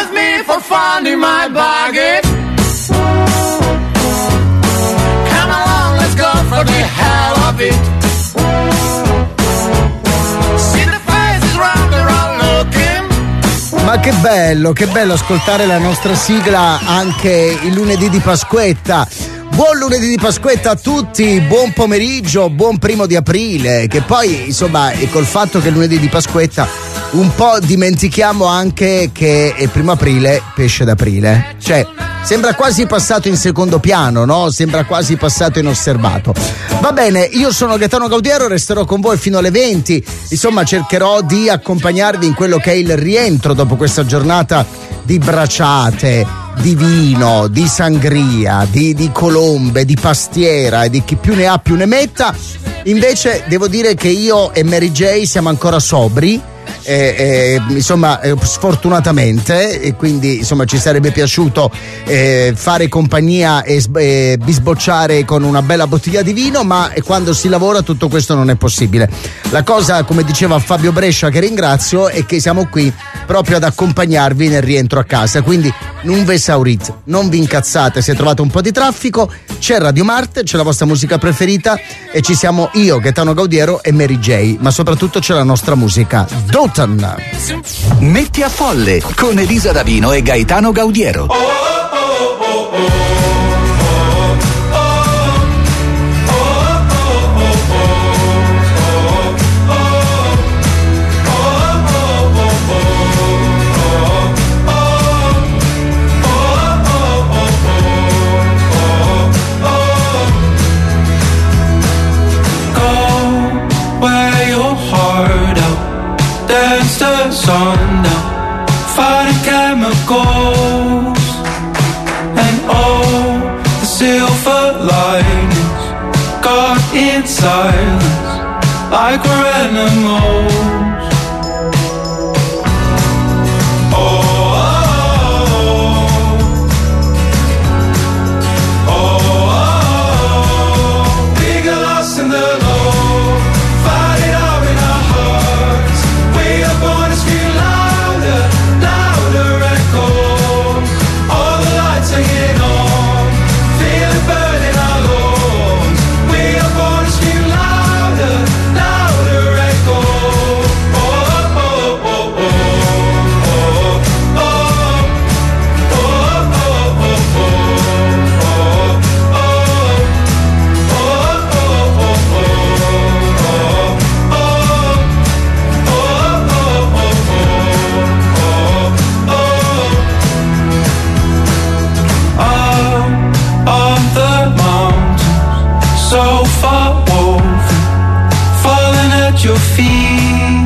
ask me for fun in my pocket. Come along, let's go for the hell of it. See the faces round and round looking. Ma che bello ascoltare la nostra sigla anche il lunedì di Pasquetta. Buon lunedì di Pasquetta a tutti, buon pomeriggio, buon 1 di aprile, che poi insomma col fatto che è lunedì di Pasquetta un po' dimentichiamo anche che è 1 aprile, pesce d'aprile, cioè sembra quasi passato in secondo piano, no? Sembra quasi passato inosservato. Va bene, io sono Gaetano Gaudiero, resterò con voi fino alle 20, insomma cercherò di accompagnarvi in quello che è il rientro dopo questa giornata di braciate, di vino, di sangria, di colombe, di pastiera e di chi più ne ha più ne metta. Invece devo dire che io e Mary J siamo ancora sobri, insomma sfortunatamente, e quindi insomma ci sarebbe piaciuto fare compagnia e bisbocciare con una bella bottiglia di vino, ma quando si lavora tutto questo non è possibile. La cosa, come diceva Fabio Brescia, che ringrazio, è che siamo qui proprio ad accompagnarvi nel rientro a casa, quindi non vi esaurite, non vi incazzate se trovate un po' di traffico, c'è Radio Marte, c'è la vostra musica preferita e ci siamo io, Gaetano Gaudiero e Mary J, ma soprattutto c'è la nostra musica. Dotan. Metti a folle con Elisa Davino e Gaetano Gaudiero. Sundown, fighting chemicals, and oh, the silver linings, caught in silence, like we're animals. Your feet,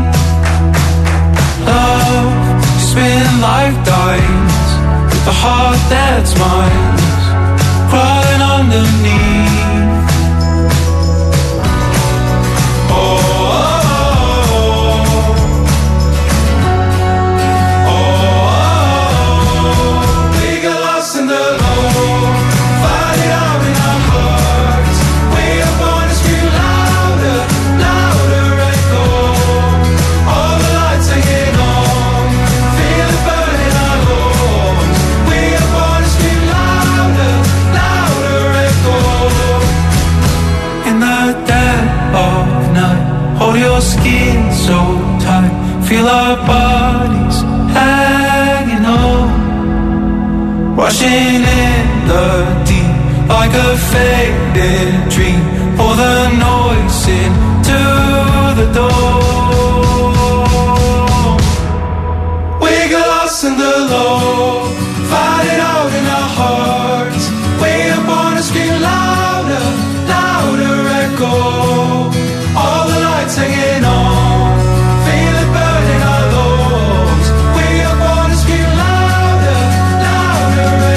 love, you spin like diamonds with a heart that's mine, crawling underneath. We got lost in the low, fight it out in our hearts. We are born to scream louder, louder. Hold your skin so tight, feel our bodies hanging on, rushing in the deep like a faded dream. Pour the noise into the door. We got lost in the low, fight it out in our hearts. We are born to scream louder, louder echo. All the lights hanging on, feel it burning our lungs. We are born to scream louder, louder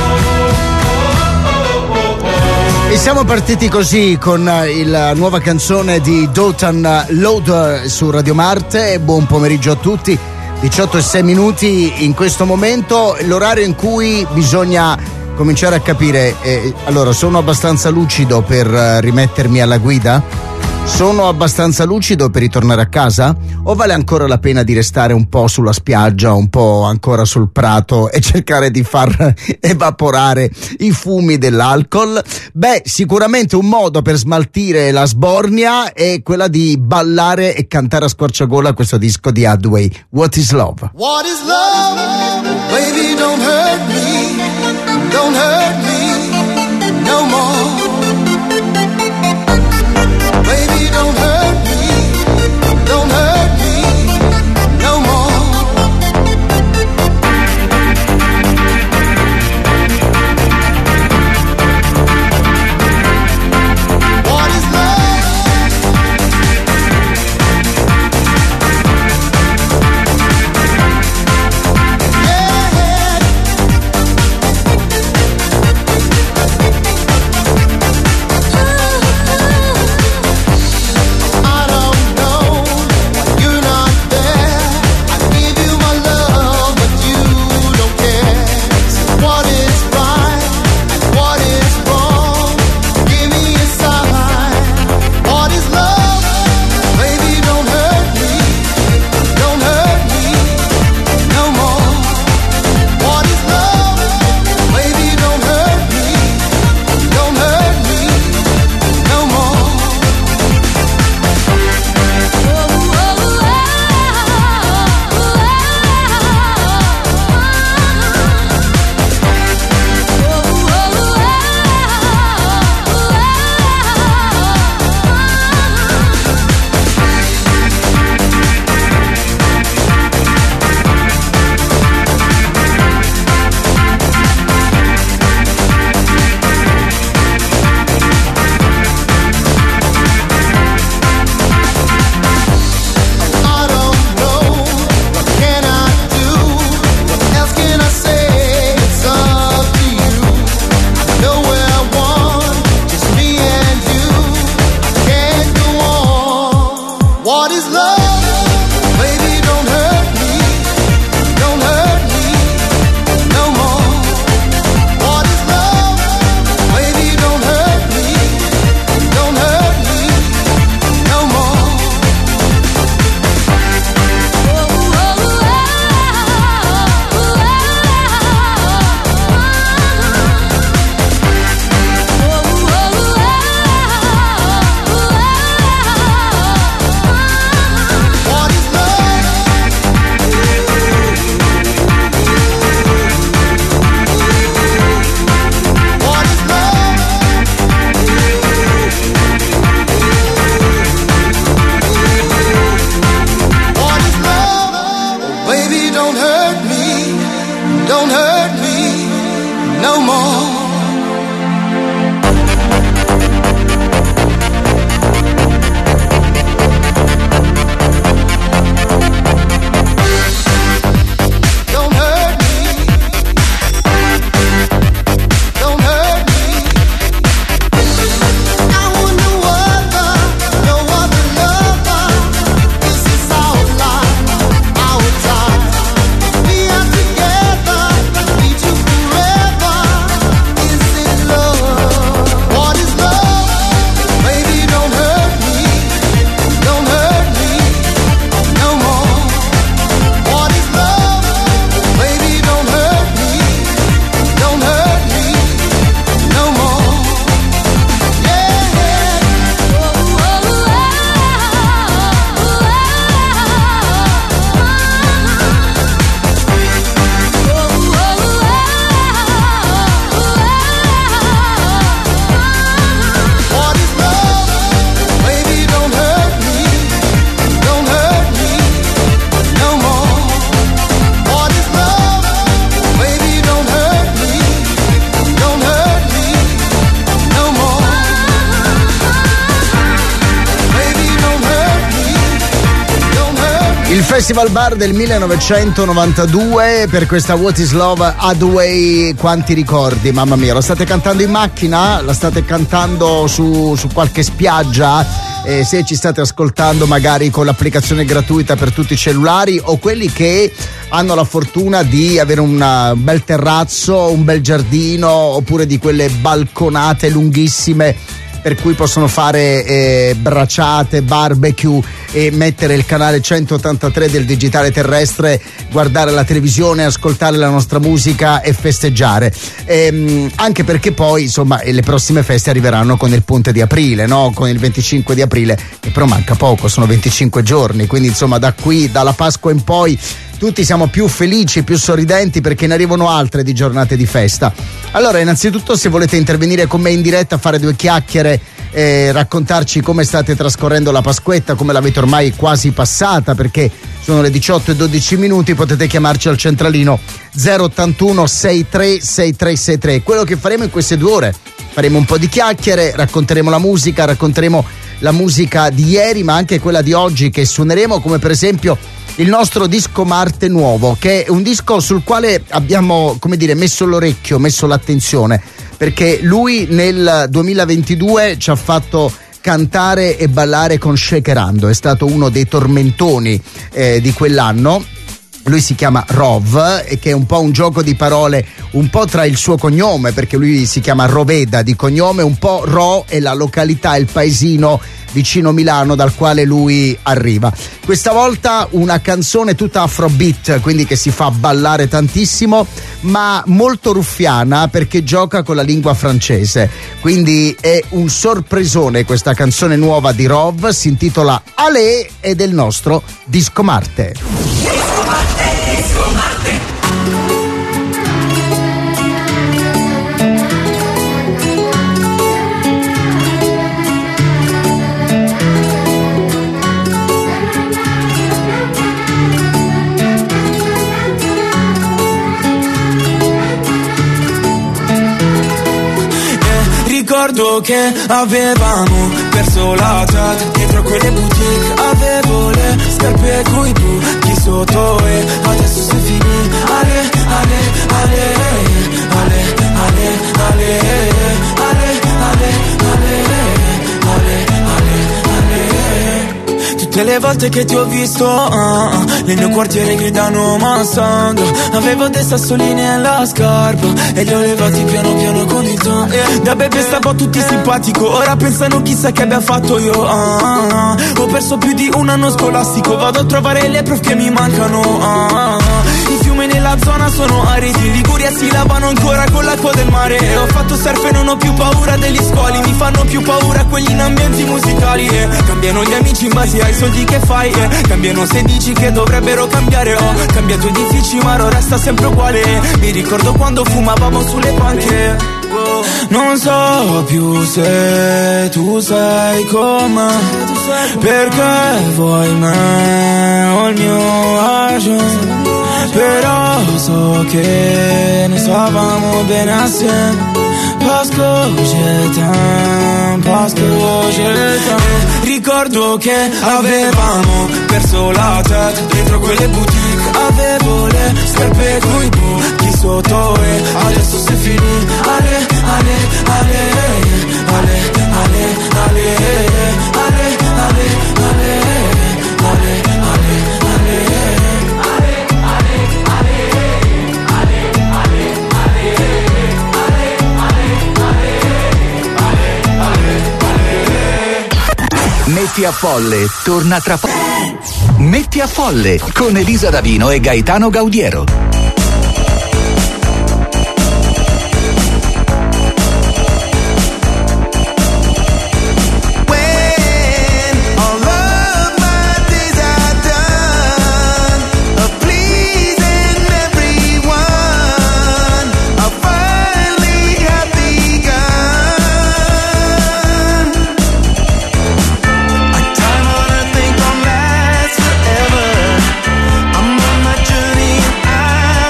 echo. E siamo partiti così con la nuova canzone di Dotan, Load, su Radio Marte. Buon pomeriggio a tutti, 18:06 in questo momento, l'orario in cui bisogna cominciare a capire. Allora, sono abbastanza lucido per rimettermi alla guida? Sono abbastanza lucido per ritornare a casa? O vale ancora la pena di restare un po' sulla spiaggia, un po' ancora sul prato e cercare di far evaporare i fumi dell'alcol? Beh, sicuramente un modo per smaltire la sbornia è quella di ballare e cantare a squarciagola questo disco di Hathaway, What is Love? What is love? Baby, don't hurt me no more. Baby, don't hurt me no more. What is love? Yeah. Il Festival Bar del 1992 per questa What is Love, Hathaway, quanti ricordi, mamma mia. La state cantando in macchina? La state cantando su qualche spiaggia? Se ci state ascoltando magari con l'applicazione gratuita per tutti i cellulari, o quelli che hanno la fortuna di avere un bel terrazzo, un bel giardino, oppure di quelle balconate lunghissime per cui possono fare bracciate, barbecue e mettere il canale 183 del digitale terrestre, guardare la televisione, ascoltare la nostra musica e festeggiare. Anche perché poi insomma le prossime feste arriveranno con il ponte di aprile, no? Con il 25 di aprile, che però manca poco, sono 25 giorni, quindi insomma da qui, dalla Pasqua in poi, tutti siamo più felici, più sorridenti, perché ne arrivano altre di giornate di festa. Allora, innanzitutto, se volete intervenire con me in diretta, fare due chiacchiere, raccontarci come state trascorrendo la Pasquetta, come l'avete ormai quasi passata, perché sono le 18:12, potete chiamarci al centralino 081 63 6363. Quello che faremo in queste 2 ore, faremo un po' di chiacchiere, racconteremo la musica di ieri, ma anche quella di oggi che suoneremo, come per esempio il nostro disco Marte nuovo, che è un disco sul quale abbiamo, come dire, messo l'orecchio, messo l'attenzione, perché lui nel 2022 ci ha fatto cantare e ballare con Shakerando, è stato uno dei tormentoni di quell'anno. Lui si chiama Rov, e che è un po' un gioco di parole, un po' tra il suo cognome, perché lui si chiama Roveda di cognome, un po' Ro è la località, il paesino vicino Milano dal quale lui arriva. Questa volta una canzone tutta afrobeat, quindi che si fa ballare tantissimo, ma molto ruffiana, perché gioca con la lingua francese, quindi è un sorpresone. Questa canzone nuova di Rov si intitola Allez, ed è del nostro Disco Marte. Disco Marte, Disco Marte. Ricordo che avevamo perso la chat dietro quelle boutique, avevo le scarpe coi buchi sotto e adesso si finì. Ale, ale, ale, ale, ale, ale, ale, ale, ale, ale, ale. Tutte le volte che ti ho visto nel mio quartiere gridano Mustang, avevo dei sassolini nella scarpa e li ho levati piano piano con il ton. Da bebe stavo a tutti simpatico, ora pensano chissà che abbia fatto io. Ho perso più di un anno scolastico, vado a trovare le prof che mi mancano. I fiumi nella zona sono aridi, in Liguria si lavano ancora con l'acqua del mare. Ho fatto surf e non ho più paura degli squali, mi fanno più paura quelli in ambienti musicali. Cambiano gli amici in base ai soldi che fai, cambiano se dici che dovrebbero cambiare. Ho cambiato edifici ma ora resta sempre uguale. Mi ricordo quando fumavamo sulle panche. Non so più se tu sei con me, perché vuoi me o il mio agio. Però so che ne stavamo bene assieme. Parce que je t'aime. Ricordo che avevamo perso la tête dietro quelle boutique, avevo le scarpe coi buchi sotto e adesso si finì. Ale, ale, ale, ale, ale, ale, ale, ale, ale, ale, Metti a Folle torna tra poco. Metti a Folle con Elisa Davino e Gaetano Gaudiero. I'm on my journey and I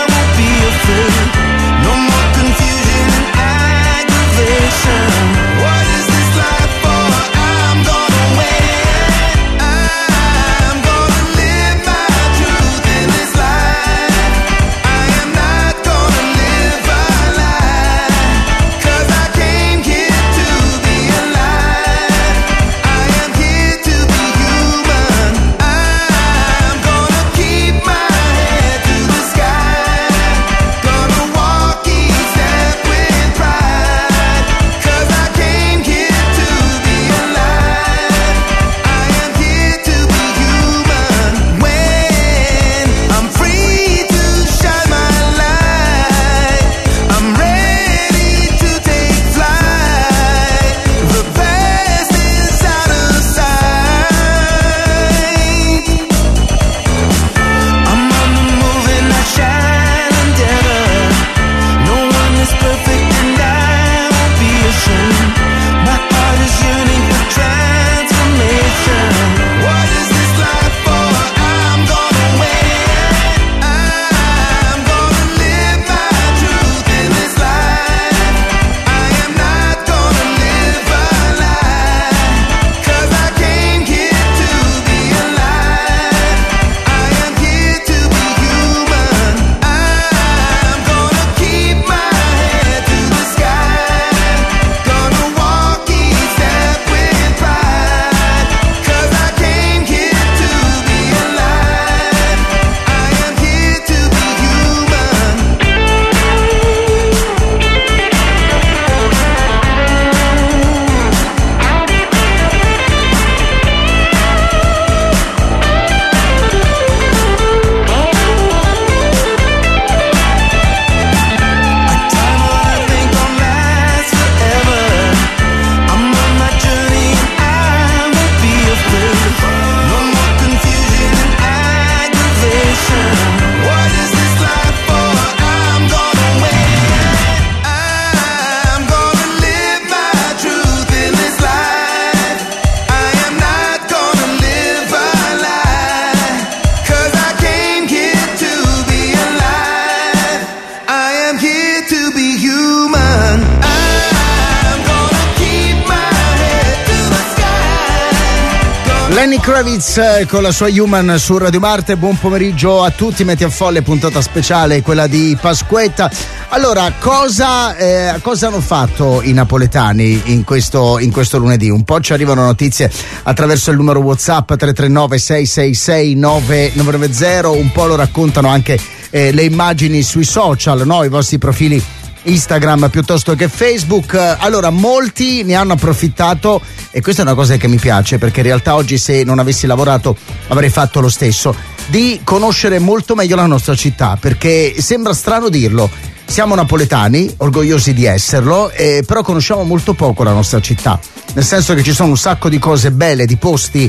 Lenny Kravitz con la sua Human su Radio Marte. Buon pomeriggio a tutti, Metti a Folle, puntata speciale, quella di Pasquetta. Allora, cosa hanno fatto i napoletani in questo lunedì? Un po' ci arrivano notizie attraverso il numero WhatsApp 339 666 9990, un po' lo raccontano anche le immagini sui social, no? I vostri profili Instagram piuttosto che Facebook. Allora, molti ne hanno approfittato, e questa è una cosa che mi piace, perché in realtà oggi, se non avessi lavorato, avrei fatto lo stesso, di conoscere molto meglio la nostra città, perché sembra strano dirlo, siamo napoletani, orgogliosi di esserlo, però conosciamo molto poco la nostra città, nel senso che ci sono un sacco di cose belle, di posti,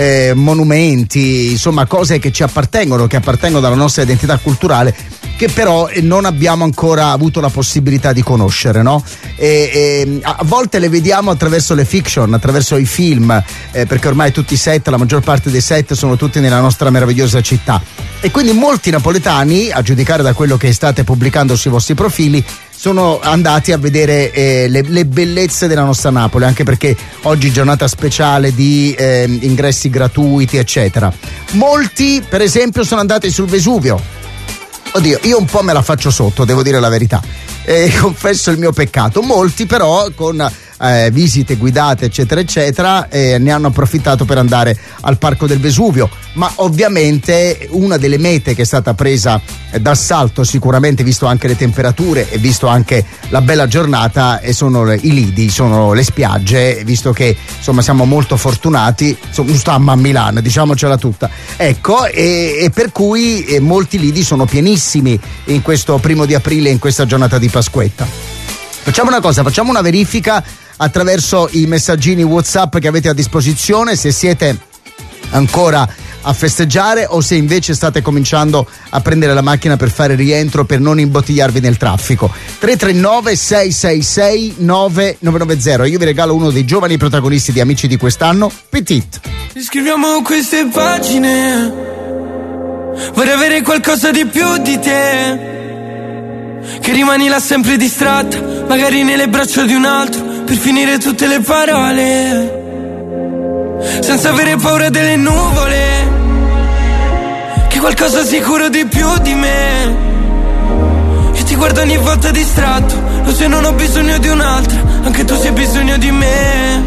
monumenti, insomma cose che ci appartengono, che appartengono alla nostra identità culturale, che però non abbiamo ancora avuto la possibilità di conoscere, no? E a volte le vediamo attraverso le fiction, attraverso i film, perché ormai tutti i set, la maggior parte dei set sono tutti nella nostra meravigliosa città, e quindi molti napoletani, a giudicare da quello che state pubblicando sui vostri profili, sono andati a vedere le bellezze della nostra Napoli, anche perché oggi è giornata speciale di ingressi gratuiti, eccetera. Molti, per esempio, sono andati sul Vesuvio. Oddio, io un po' me la faccio sotto, devo dire la verità, confesso il mio peccato. Molti però con visite guidate eccetera eccetera ne hanno approfittato per andare al Parco del Vesuvio, ma ovviamente una delle mete che è stata presa d'assalto, sicuramente visto anche le temperature e visto anche la bella giornata, sono i lidi, sono le spiagge, visto che insomma siamo molto fortunati, stiamo a Milano, diciamocela tutta, ecco, e per cui molti lidi sono pienissimi in questo 1° di aprile, in questa giornata di Pasquetta. Facciamo una cosa, facciamo una verifica attraverso i messaggini WhatsApp che avete a disposizione, se siete ancora a festeggiare o se invece state cominciando a prendere la macchina per fare rientro, per non imbottigliarvi nel traffico. 339 666 9990. Io vi regalo uno dei giovani protagonisti di Amici di quest'anno, Petit. Scriviamo queste pagine, vorrei avere qualcosa di più di te, che rimani là sempre distratta, magari nelle braccia di un altro, per finire tutte le parole, senza avere paura delle nuvole, che qualcosa sicuro di più di me. Io ti guardo ogni volta distratto, lo so, non ho bisogno di un'altra, anche tu sei bisogno di me.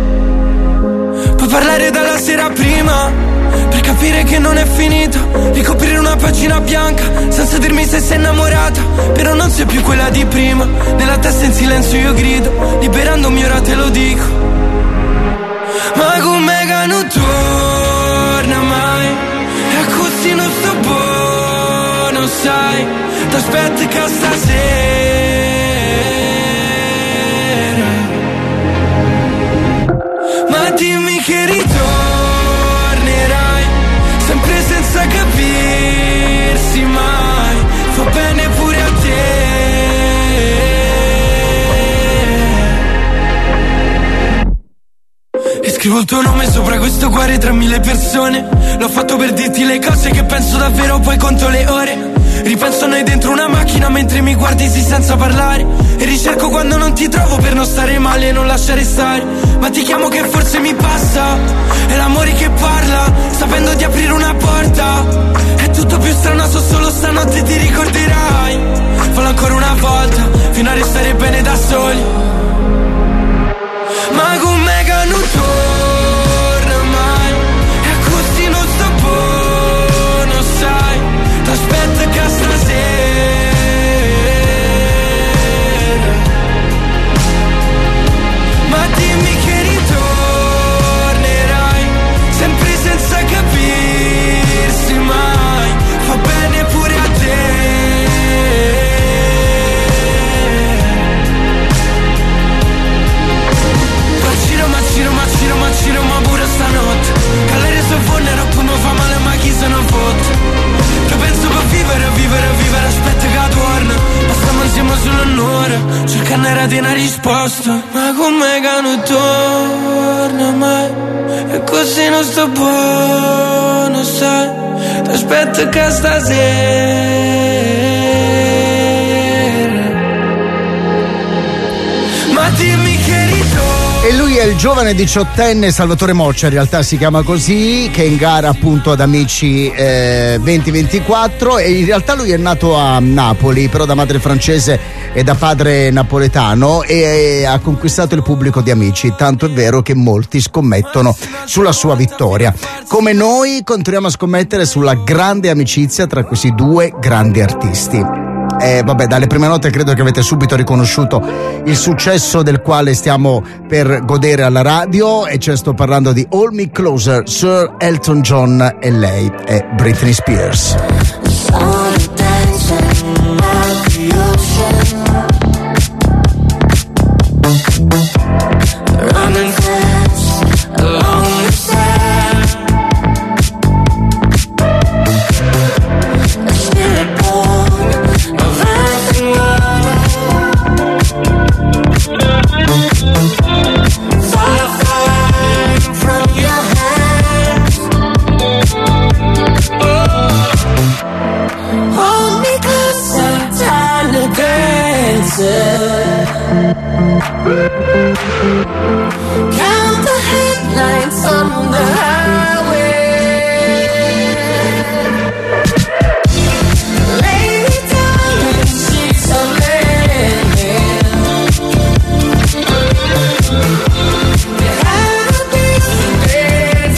Puoi parlare dalla sera prima, per capire che non è finita, ricoprire una pagina bianca senza dirmi se sei innamorata, però non sei più quella di prima. Nella testa in silenzio io grido, liberandomi ora te lo dico. Ma come che non torna mai, e così non sto buono, sai, t'aspetto che stasera, ma dimmi che ritornerai, sempre senza capirsi mai, fa bene pure a te. E scrivo il tuo nome sopra questo cuore tra 1000 persone, l'ho fatto per dirti le cose che penso davvero, poi conto le ore. Ripenso a noi dentro una macchina mentre mi guardi sì senza parlare, e ricerco quando non ti trovo per non stare male e non lasciare stare. Ma ti chiamo che forse mi passa, è l'amore che parla, sapendo di aprire una porta. È tutto più strano, so solo stanotte ti ricorderai. Fallo ancora una volta, fino a restare bene da soli. Ma com'è che non torna mai, e così non sto buono, sai, t'aspetto che stasera, ma dimmi che ritornerai, sempre senza capirsi mai, fa bene pure a te. Ma pure stanotte, calare sul forno come fa male ma chi se ne fotte. Che penso per vivere, aspetta che torna, ma stiamo insieme solo un'ora, cercando di una risposta. Ma com'è che non torna mai, e così non sto buono, sai, t'aspetto che stasera, ma dimmi che ritorno. E lui è il giovane 18enne Salvatore Moccia, in realtà si chiama così, che è in gara appunto ad Amici 2024, e in realtà lui è nato a Napoli, però da madre francese e da padre napoletano, e ha conquistato il pubblico di Amici, tanto è vero che molti scommettono sulla sua vittoria. Come noi continuiamo a scommettere sulla grande amicizia tra questi due grandi artisti. Vabbè, dalle prime note credo che avete subito riconosciuto il successo del quale stiamo per godere alla radio, e cioè sto parlando di Hold Me Closer, Sir Elton John, e lei è Britney Spears. Count the headlights on the highway. Lay me down in sheets of linen. There have been some days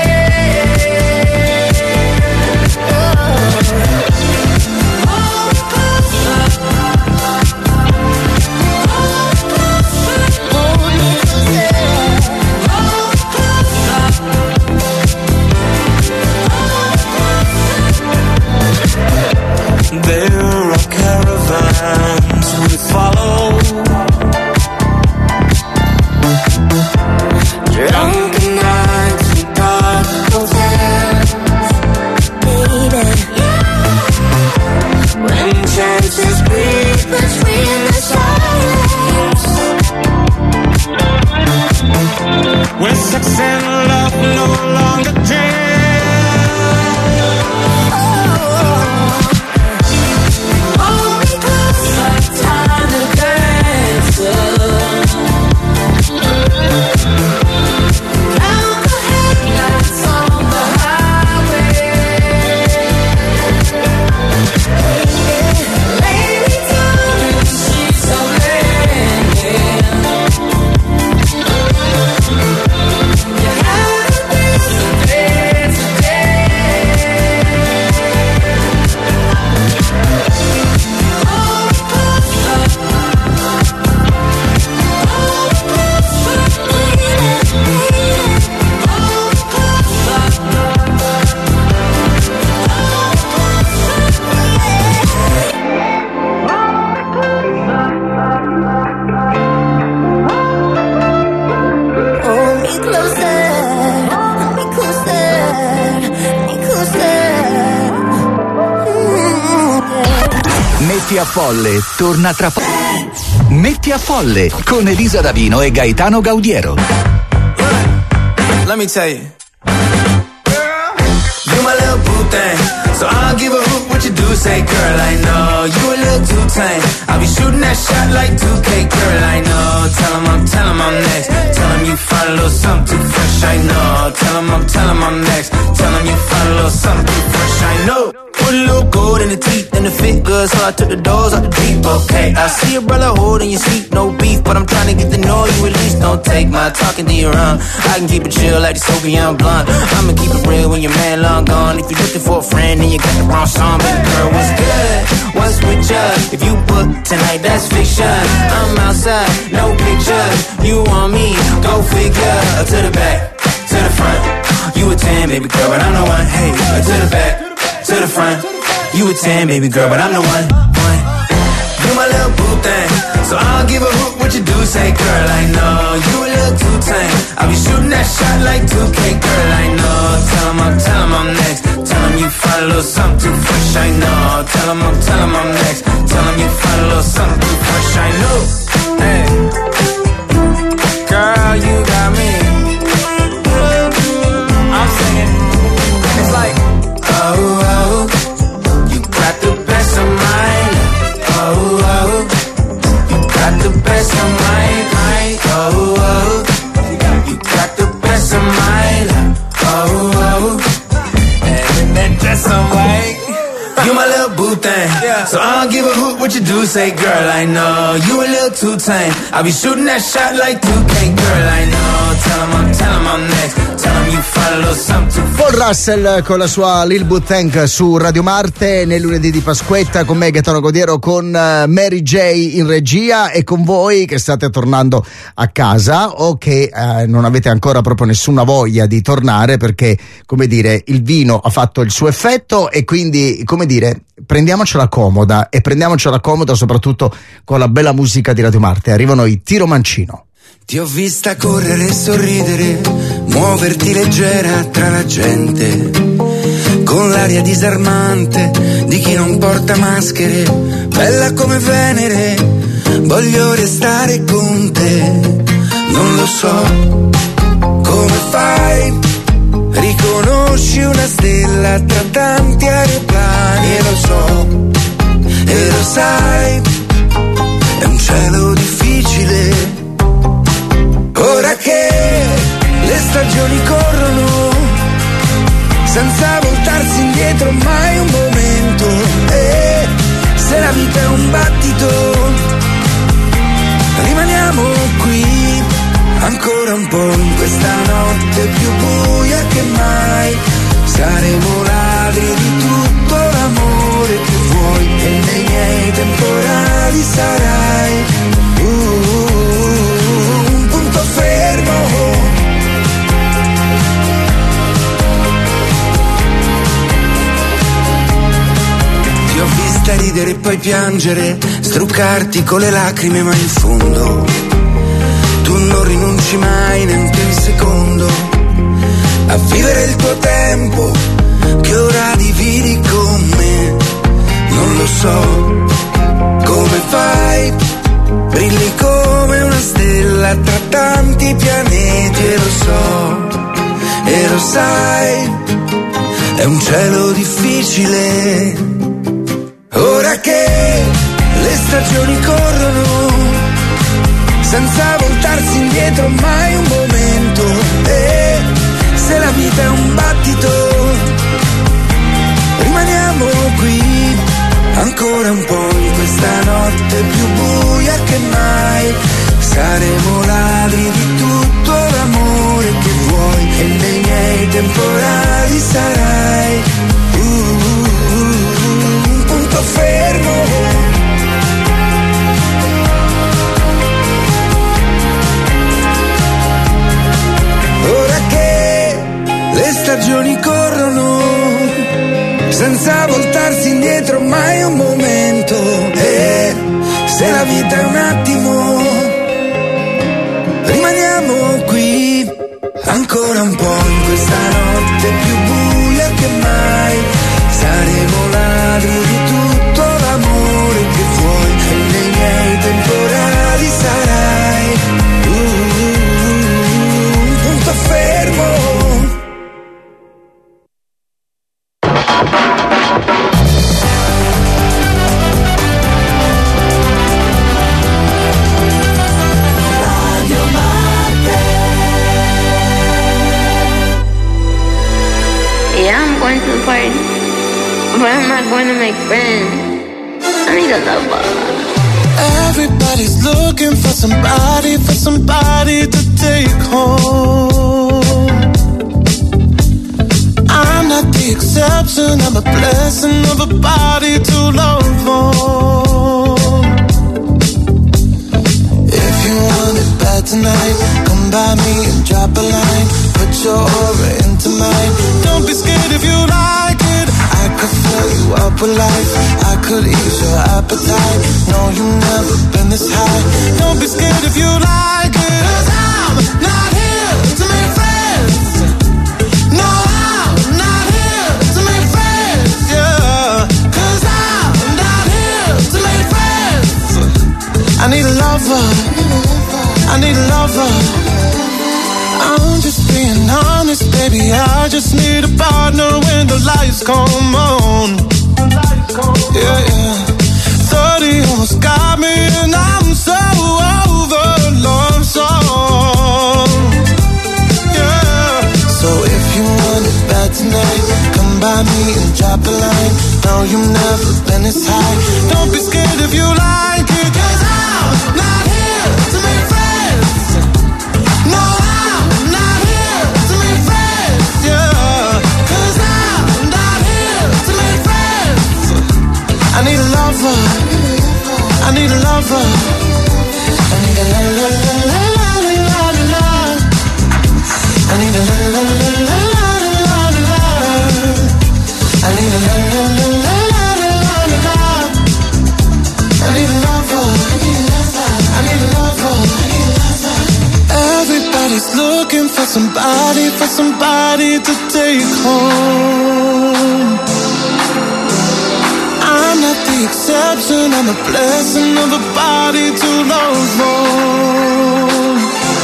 Metti a Folle torna tra poco. Metti a Folle con Elisa Davino e Gaetano Gaudiero. Let me tell you, you my little boo thing, so I'll give a hoot what you do. Say, girl, I know you a little too tame. I'll be shooting that shot like 2K, girl, I know. Tell 'em I'm next. Tell 'em you find a little something too fresh, I know. Tell 'em I'm next. Tell 'em you find a little something too fresh, I know. Put a little gold in the teeth and the fit good, so I took the doors out the deep, okay. I see a brother holding your seat, no beef, but I'm trying to get to know you at least. Don't take my talking to your own. I can keep it chill like the Soviet blonde. I'ma keep it real when your man long gone. If you're looking for a friend and you got the wrong song, baby girl, what's good? What's with ya? If you book tonight, that's fiction. I'm outside, no pictures. You want me? Go figure. To the back, to the front. You a 10, baby girl, but I'm the one. Hey, to the back, to the front. You a 10, baby girl, but I'm the one. You my little boo thing, so I'll give a hoot what you do. Say, girl, I know you a little too tame. I'll be shooting that shot like 2K, girl, I know. Tell 'em I'm next. Tell 'em you find a little something too fresh, I know. Tell 'em I'm next. Tell 'em you find a little something too fresh, I know. Hey, girl, you got me. I'm singing. It's like, oh, oh, you got the best of mine. Oh, oh, you got the best of mine. Oh, oh, So I don't give a hoot what you do, say girl, I know you a little too tame. I'll be shooting that shot like 2K, girl, I know. Tell him I'm next. Tell him you follow something. Paul Russell con la sua Lil Boot su Radio Marte nel lunedì di Pasquetta, con me Gaetano Gaudiero, con Mary J in regia e con voi che state tornando a casa o che non avete ancora proprio nessuna voglia di tornare perché, come dire, il vino ha fatto il suo effetto e quindi, come dire, prendiamocela comoda e prendiamocela comoda soprattutto con la bella musica di Radio Marte. Arrivano i Tiro Mancino. Ti ho vista correre e sorridere, muoverti leggera tra la gente, con l'aria disarmante di chi non porta maschere, bella come Venere, voglio restare con te. Non lo so come fai, riconosci una stella tra tanti aeroplani, e lo so, e lo sai, è un cielo difficile. Ora che le stagioni corrono, senza voltarsi indietro mai un momento, e se la vita è un battito, rimaniamo qui, ancora un po' in questa notte più buia che mai. Saremo ladri di tutto l'amore che vuoi, e nei miei temporali sarai un punto fermo. Ti ho vista ridere e poi piangere, struccarti con le lacrime, ma in fondo tu non rinunci mai neanche un secondo a vivere il tuo tempo che ora dividi con me. Non lo so come fai, brilli come una stella tra tanti pianeti, e lo so, e lo sai, è un cielo difficile. Ora che le stagioni corrono, senza voltarsi indietro mai un momento, e se la vita è un battito, rimaniamo qui, ancora un po' in questa notte più buia che mai. Saremo ladri di tutto l'amore che vuoi, e nei miei temporali sarai un punto fermo. Ora che le stagioni corrono, senza voltarsi indietro mai un momento, e se la vita è un attimo, rimaniamo qui, ancora un po' in questa notte più buia che mai. Saremo ladri di tutto l'amore che vuoi, e nei miei temporali sarai un punto fermo. Going to the party, but I'm not going to make friends. I need a lover. Everybody's looking for somebody to take home. I'm not the exception, I'm a blessing of a body to love on. If you want it bad tonight, come by me and drop a line. Put your aura into mine. Don't be scared if you like it. I could fill you up with life. I could ease your appetite. No, you've never been this high. Don't be scared if you like it. 'Cause I'm not here to make friends. No, I'm not here to make friends, yeah. 'Cause I'm not here to make friends. I need a lover. I need a lover. I'm just being honest, baby, I just need a partner when the lights come on. Yeah, yeah. 30 almost got me and I'm so over love song. Yeah. So if you want it bad tonight, come by me and drop a line. No, you've never been and it's high. Don't be scared if you like it, 'cause I'm not here to make friends. No, I'm not here to make friends, yeah. 'Cause I'm not here to make friends. I need a lover, I need a lover, I need a la la la la la la la la. I need a la la la la la la la la. I need a la la la la la la la la. I need a lover, I need a lover. Everybody's looking for somebody to take home. I'm not the exception, I'm a blessing of a body to love more.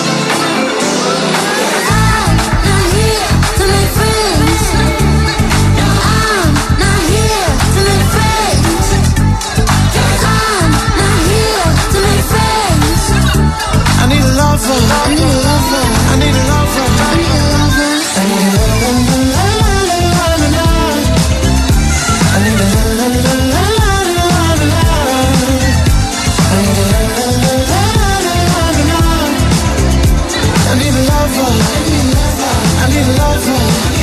I'm not here to make friends. I'm not here to make friends. I'm not here to make friends. I need a lover, I need a lover, I need a lover, I need a lover, I need a la la la la la la la. I need a la la la la la la la. I need a la la la la la la la. I need a lover, I need a lover.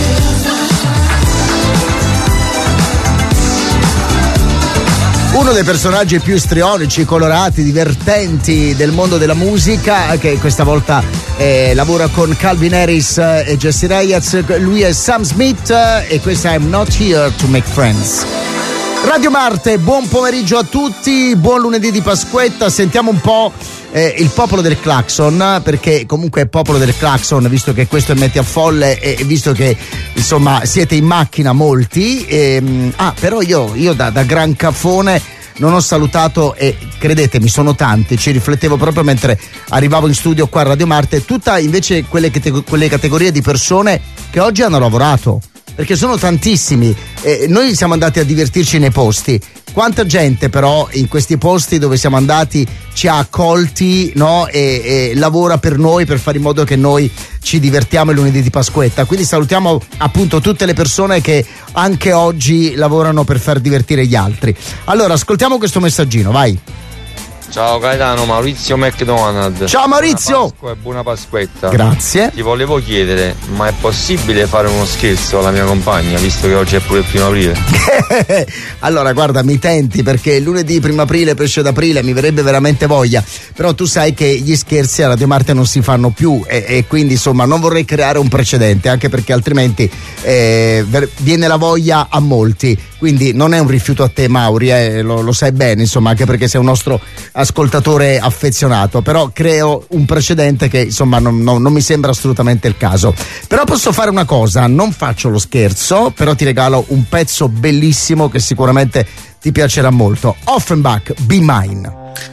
Uno dei personaggi più istrionici, colorati, divertenti del mondo della musica, che questa volta lavora con Calvin Harris e Jesse Reyes. Lui è Sam Smith e questa è I'm Not Here to Make Friends. Radio Marte, buon pomeriggio a tutti, buon lunedì di Pasquetta. Sentiamo un po' il popolo del clacson, perché comunque è popolo del clacson, visto che questo è Metti a Folle e visto che insomma siete in macchina molti. Però io da gran cafone non ho salutato, e credetemi sono tanti, ci riflettevo proprio mentre arrivavo in studio qua a Radio Marte, tutta invece quelle categorie di persone che oggi hanno lavorato, perché sono tantissimi. Noi siamo andati a divertirci nei posti, quanta gente però in questi posti dove siamo andati ci ha accolti, no? E lavora per noi, per fare in modo che noi ci divertiamo il lunedì di Pasquetta. Quindi salutiamo appunto tutte le persone che anche oggi lavorano per far divertire gli altri. Allora ascoltiamo questo messaggino, vai. Ciao Gaetano, Maurizio McDonald. Ciao Maurizio. Buona Pasquetta. Grazie. Ti volevo chiedere, ma è possibile fare uno scherzo alla mia compagna, visto che oggi è pure il 1 aprile? Allora guarda, mi tenti, perché lunedì 1 aprile, pesce d'aprile, mi verrebbe veramente voglia, però tu sai che gli scherzi a Radio Marte non si fanno più e quindi insomma non vorrei creare un precedente, anche perché altrimenti viene la voglia a molti. Quindi non è un rifiuto a te, Mauri, lo sai bene, insomma, anche perché sei un nostro ascoltatore affezionato, però creo un precedente che insomma non mi sembra assolutamente il caso. Però posso fare una cosa, non faccio lo scherzo, però ti regalo un pezzo bellissimo che sicuramente ti piacerà molto. Offenbach, Be Mine.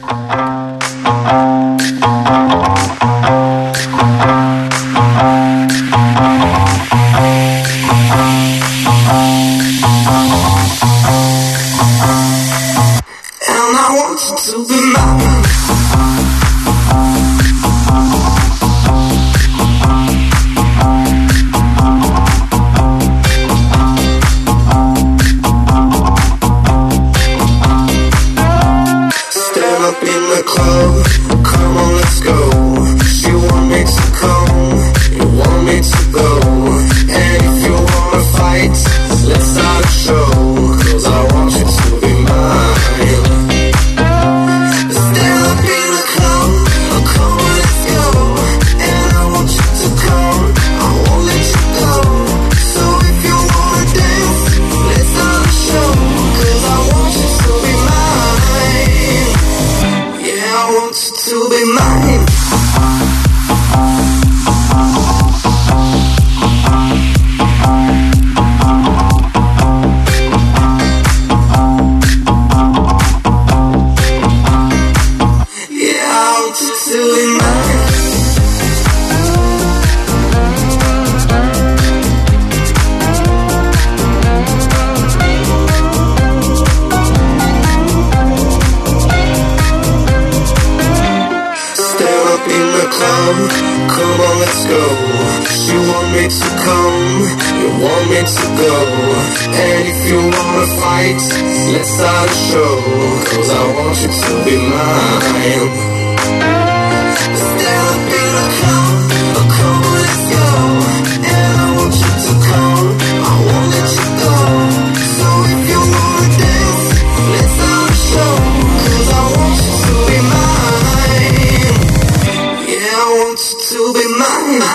To be mine. Stand up in the club, come on, let's go. She want me to come, you want me to go. And if you wanna fight, let's start a show. 'Cause I want you to be mine. To be mine. Yeah, I want you to be mine. Come on, let's go. you want me to come, you want me to go. And if you wanna fight, let's start a show. Cause I want you to be mine. Still a bit of come, let's go. And I want you to come, I won't let you go. So if you wanna dance, let's start a show. Cause I want you to be mine. Yeah, I want you to be mine.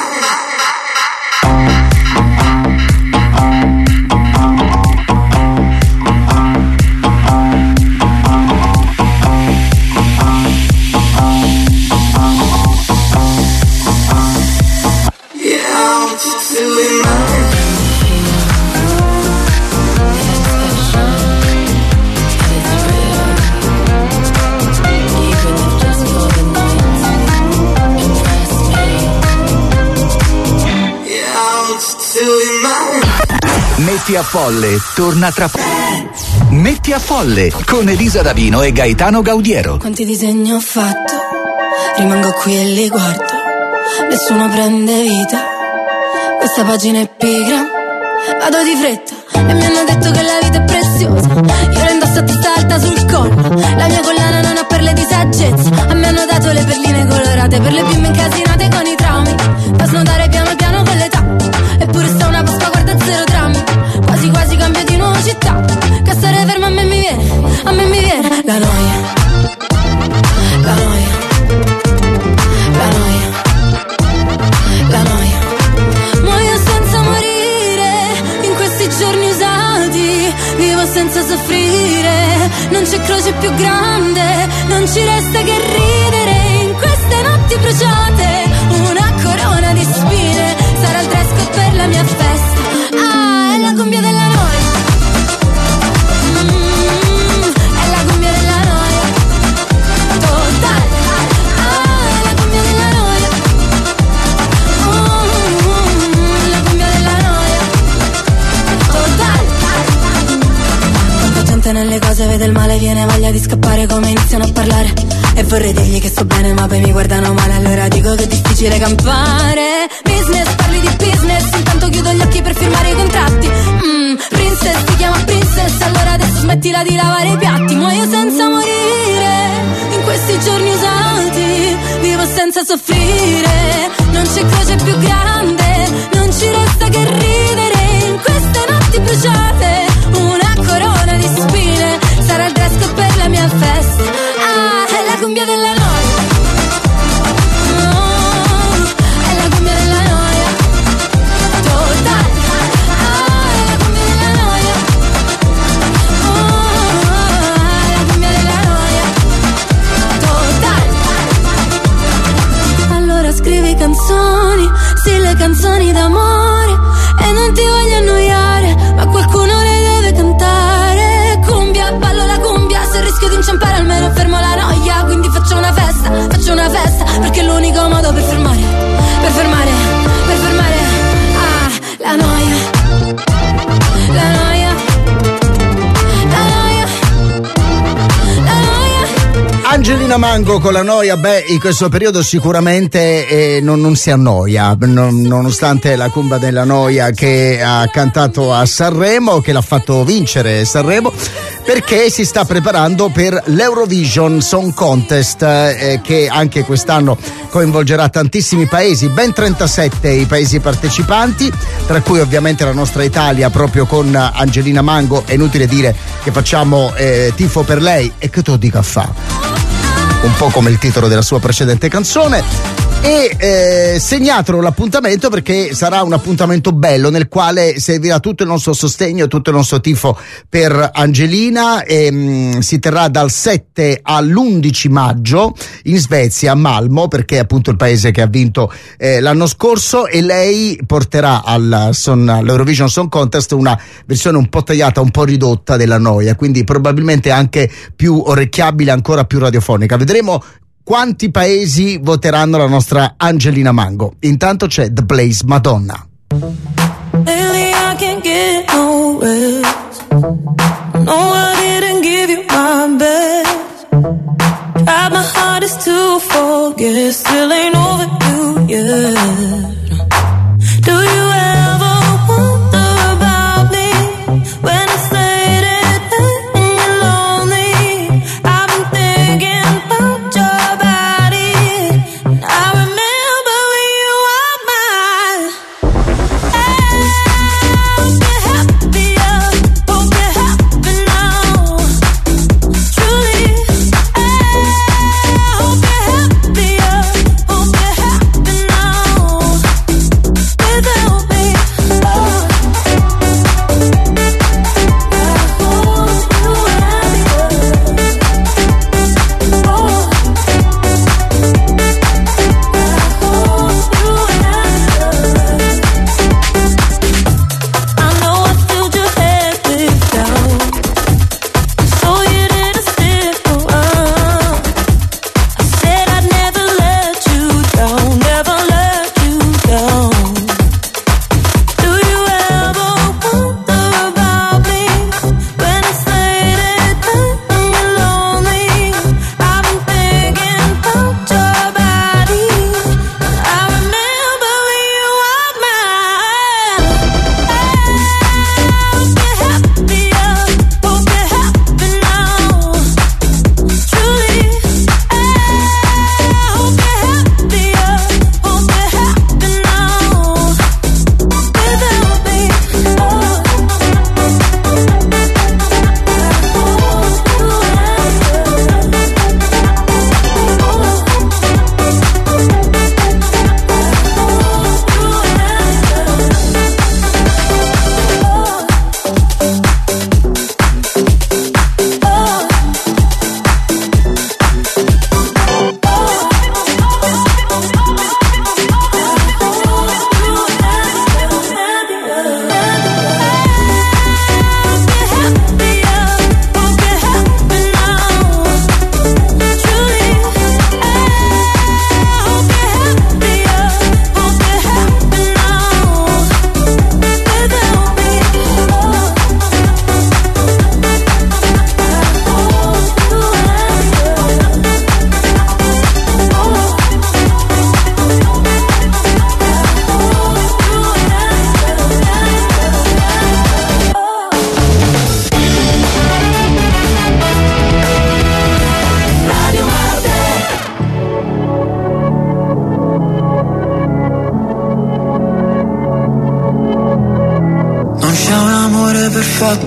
Metti a Folle torna tra poco. Metti a Folle con Elisa Davino e Gaetano Gaudiero. Quanti disegni ho fatto, rimango qui e li guardo, nessuno prende vita, questa pagina è pigra, vado di fretta e mi hanno detto che la vita è preziosa, io la indosso a testa alta sul collo, la mia collana non ha perle di saggezza, a me hanno dato le perline colorate per le bimbe incasinate con i traumi, da snodare piano piano con l'età, eppure sta una Pasqua guarda zero drammi, quasi quasi cambio di nuova città, che stare ferma a me mi viene la noia, la noia, la noia, la noia, muoio senza morire, in questi giorni usati, vivo senza soffrire, non c'è croce più grande, non ci resta che ridere, in queste notti bruciate, una corona di spine, sarà il dress code per la mia festa, ah, è la cumbia della noia. Nelle cose vede il male, viene voglia di scappare come iniziano a parlare e vorrei dirgli che sto bene ma poi mi guardano male, allora dico che è difficile campare. Business, parli di business, intanto chiudo gli occhi per firmare i contratti. Princess, ti chiama princess, allora adesso smettila di lavare i piatti. Muoio senza morire, in questi giorni usati, vivo senza soffrire, non c'è croce più grande, non ci resta che ridere, in queste notti bruciate, una corona di spine, sarà il dress code per la mia festa, ah, è la cumbia della noia, oh, è la cumbia della noia, totale, ah, è la cumbia della noia, oh, è la cumbia della noia, totale. Allora scrivi canzoni, sì, le canzoni d'amore, e non ti voglio annoiare, ma qualcuno le deve cantare. Cumbia, ballo la cumbia, se rischio di inciampare almeno fermo la noia, quindi faccio una festa, perché è l'unico modo per fermare, ah, la noia, la noia, la noia, la noia. Angelina Mango con la noia, beh, in questo periodo sicuramente non si annoia, nonostante la cumbia della noia che ha cantato a Sanremo, che l'ha fatto vincere Sanremo, perché si sta preparando per l'Eurovision Song Contest, che anche quest'anno coinvolgerà tantissimi paesi, ben 37 i paesi partecipanti, tra cui ovviamente la nostra Italia, proprio con Angelina Mango. È inutile dire che facciamo tifo per lei, e che te lo dica fa, un po' come il titolo della sua precedente canzone. E segnatelo l'appuntamento, perché sarà un appuntamento bello nel quale servirà tutto il nostro sostegno, tutto il nostro tifo per Angelina. Si terrà dal 7 all'11 maggio in Svezia, a Malmo, perché è appunto il paese che ha vinto l'anno scorso, e lei porterà all'Eurovision Song Contest una versione un po' tagliata, un po' ridotta della noia, quindi probabilmente anche più orecchiabile, ancora più radiofonica. Vedremo quanti paesi voteranno la nostra Angelina Mango. Intanto c'è The Blaze, Madonna. Lately I can't get no rest. No, I didn't give you my best. Tried my hardest to forget, still ain't over you yet.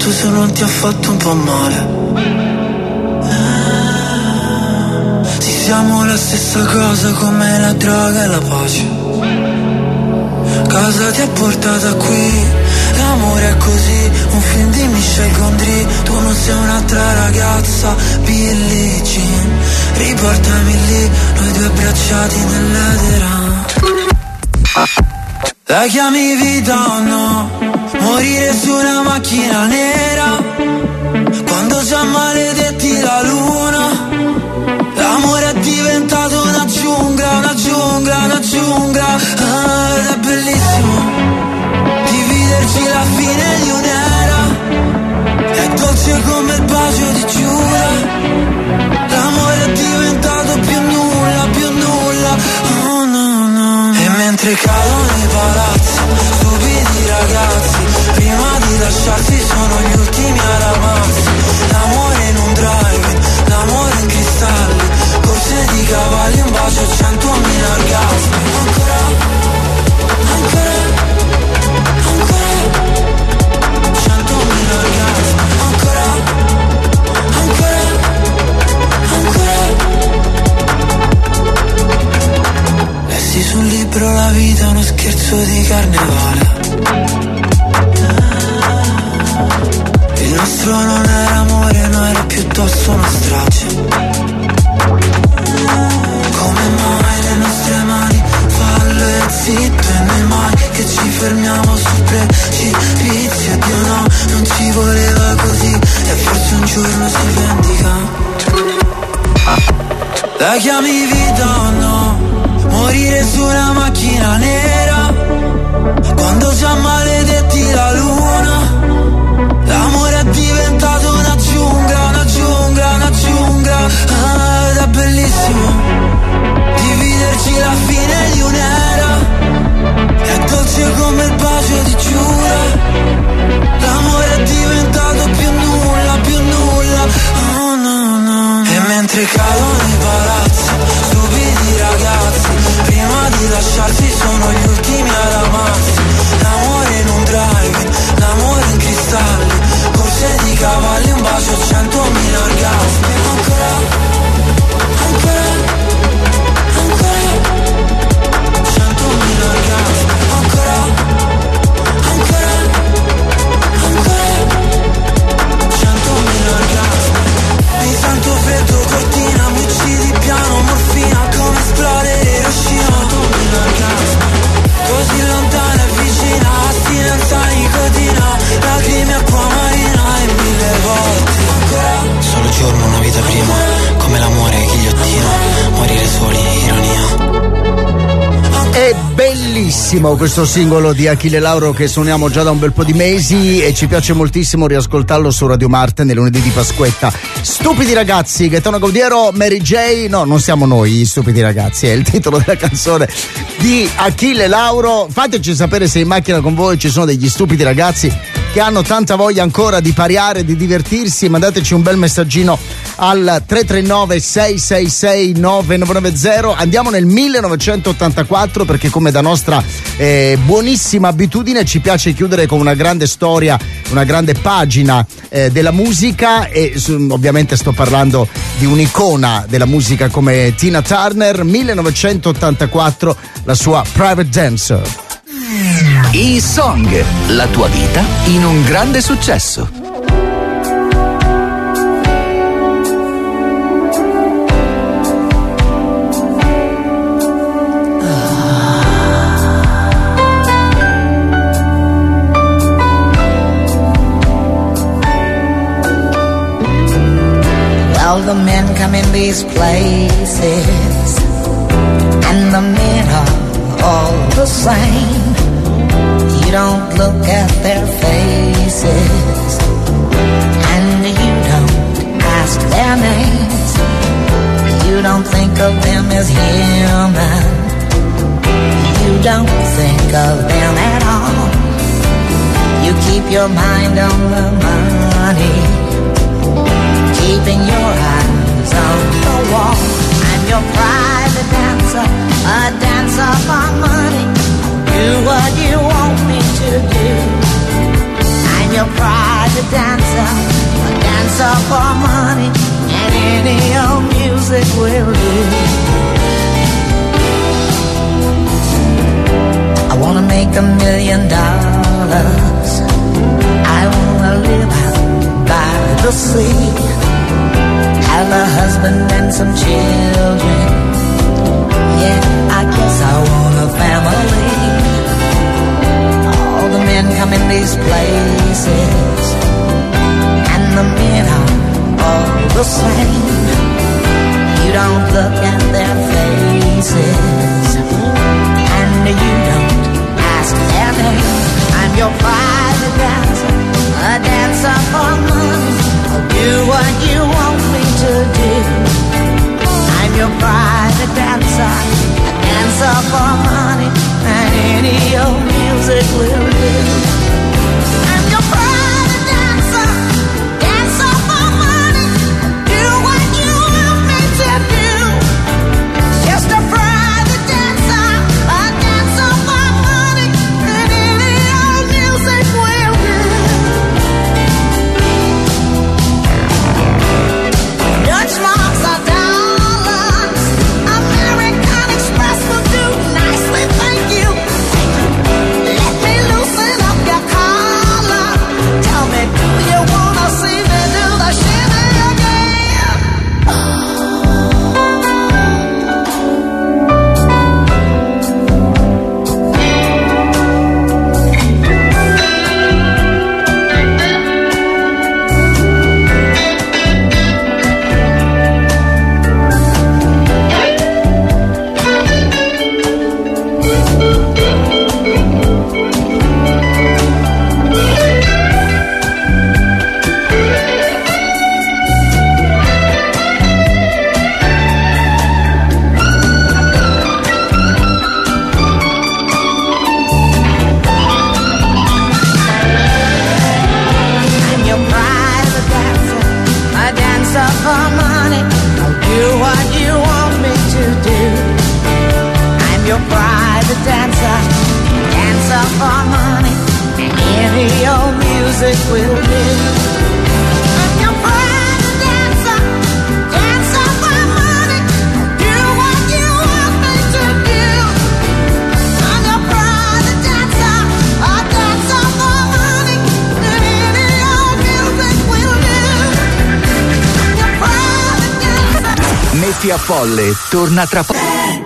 fatto se non ti ha fatto un po' male? Sì, siamo la stessa cosa come la droga e la pace. Cosa ti ha portata qui? L'amore è così, un film di Michel Gondry. Tu non sei un'altra ragazza, Billie Jean. Riportami lì, noi due abbracciati nell'edera. La chiami vita o no? Morire su una macchina nera, quando già maledetti la luna. L'amore è diventato una giungla, una giungla, una giungla. Ed è bellissimo dividerci la fine di un'era. È dolce come il bacio di Giura. L'amore è diventato più nulla, più nulla. Oh no, no. E mentre cadono i palazzi, stupidi ragazzi, prima di lasciarsi sono gli ultimi aramanzi. L'amore in un drive, l'amore in cristalli, corse di cavalli, un bacio, 100.000 orgasmi. Ancora, ancora, ancora, 100.000 orgasmi. Ancora, ancora, ancora. Lessi sul libro La vita è uno scherzo di carnevale. Il nostro non era amore, no, era piuttosto una strage. Come mai le nostre mani fallo e zitto, e noi mai che ci fermiamo sul precipizio. Dio no, non ci voleva così, e forse un giorno si vendica. La chiami vita o no? Morire su una macchina nera, quando già maledetti la luna. L'amore è diventato una giungla, una giungla, una giungla. Ed è bellissimo dividerci la fine di un'era. È dolce come il bacio di Giura. L'amore è diventato più nulla, più nulla. Oh no, no. E mentre cadono i palazzi, stupidi ragazzi, prima di lasciarsi sono gli ultimi aramanzi. L'amore in un drive, l'amore in cristalli, corse di cavalli, un bacio, 100.000 orgasmi. Ancora, ancora, ancora, 100.000 orgasmi. Ancora, ancora, ancora, 100.000 orgasmi. Mi sento freddo, cortina, mi uccidi piano, morfina, come esplode Hiroshima. 100.000 orgasmi. Così lontana e vicina, astinenza, nicotina, lacrime, acquamarina e 1000 volte. Ancora. Solo giorno, una vita prima, come l'amore, ghigliottina, morire soli, ironia. È bellissimo questo singolo di Achille Lauro che suoniamo già da un bel po' di mesi e ci piace moltissimo riascoltarlo su Radio Marte nel lunedì di Pasquetta. Stupidi ragazzi, Gaetano Gaudiero, Mary J. No, non siamo noi gli stupidi ragazzi, è il titolo della canzone di Achille Lauro. Fateci sapere se in macchina con voi ci sono degli stupidi ragazzi che hanno tanta voglia ancora di pariare, di divertirsi. Mandateci un bel messaggino al 339 666 9990. Andiamo nel 1984 perché, come da nostra buonissima abitudine, ci piace chiudere con una grande storia, una grande pagina della musica, e ovviamente sto parlando di un'icona della musica come Tina Turner. 1984, la sua Private Dancer. E-Song, la tua vita in un grande successo. Well, the men come in these places, and the men are all the same. You don't look at their faces, and you don't ask their names. You don't think of them as human. You don't think of them at all. You keep your mind on the money, keeping your eyes on the wall. I'm your private dancer, a dancer for money. Do what you want me to do. I'm your private private dancer, a dancer for money, and any old music will do. I wanna make $1 million. I wanna live out by the sea, have a husband and some children. Yeah, I guess I want a family. All the men come in these places, and the men are all the same. You don't look at their faces, and you don't ask their name. I'm your private dancer, a dancer for money. I'll do what you want me to do. I'm your private dancer, a dancer for money, and any old music will do. I'm your private dancer, dancer for money. Do what you want me to do. Just a private dancer, a dancer for money, and any old music will do. Dutch marks are dollars, American Express will do nicely, thank you. Let me loosen up your collar. Tell me, do you wanna see me do the shimmy again? I'm your private dancer, a dancer for money. I'll do what you want me to do. I'm your private dancer, dancer for money, and any old music will do. I'm your private dancer, dancer for money. I'll do what you want me to do. I'm your private dancer, a dancer for money, and any old music will do. I'm your private dancer. Metti a Folle torna tra poco.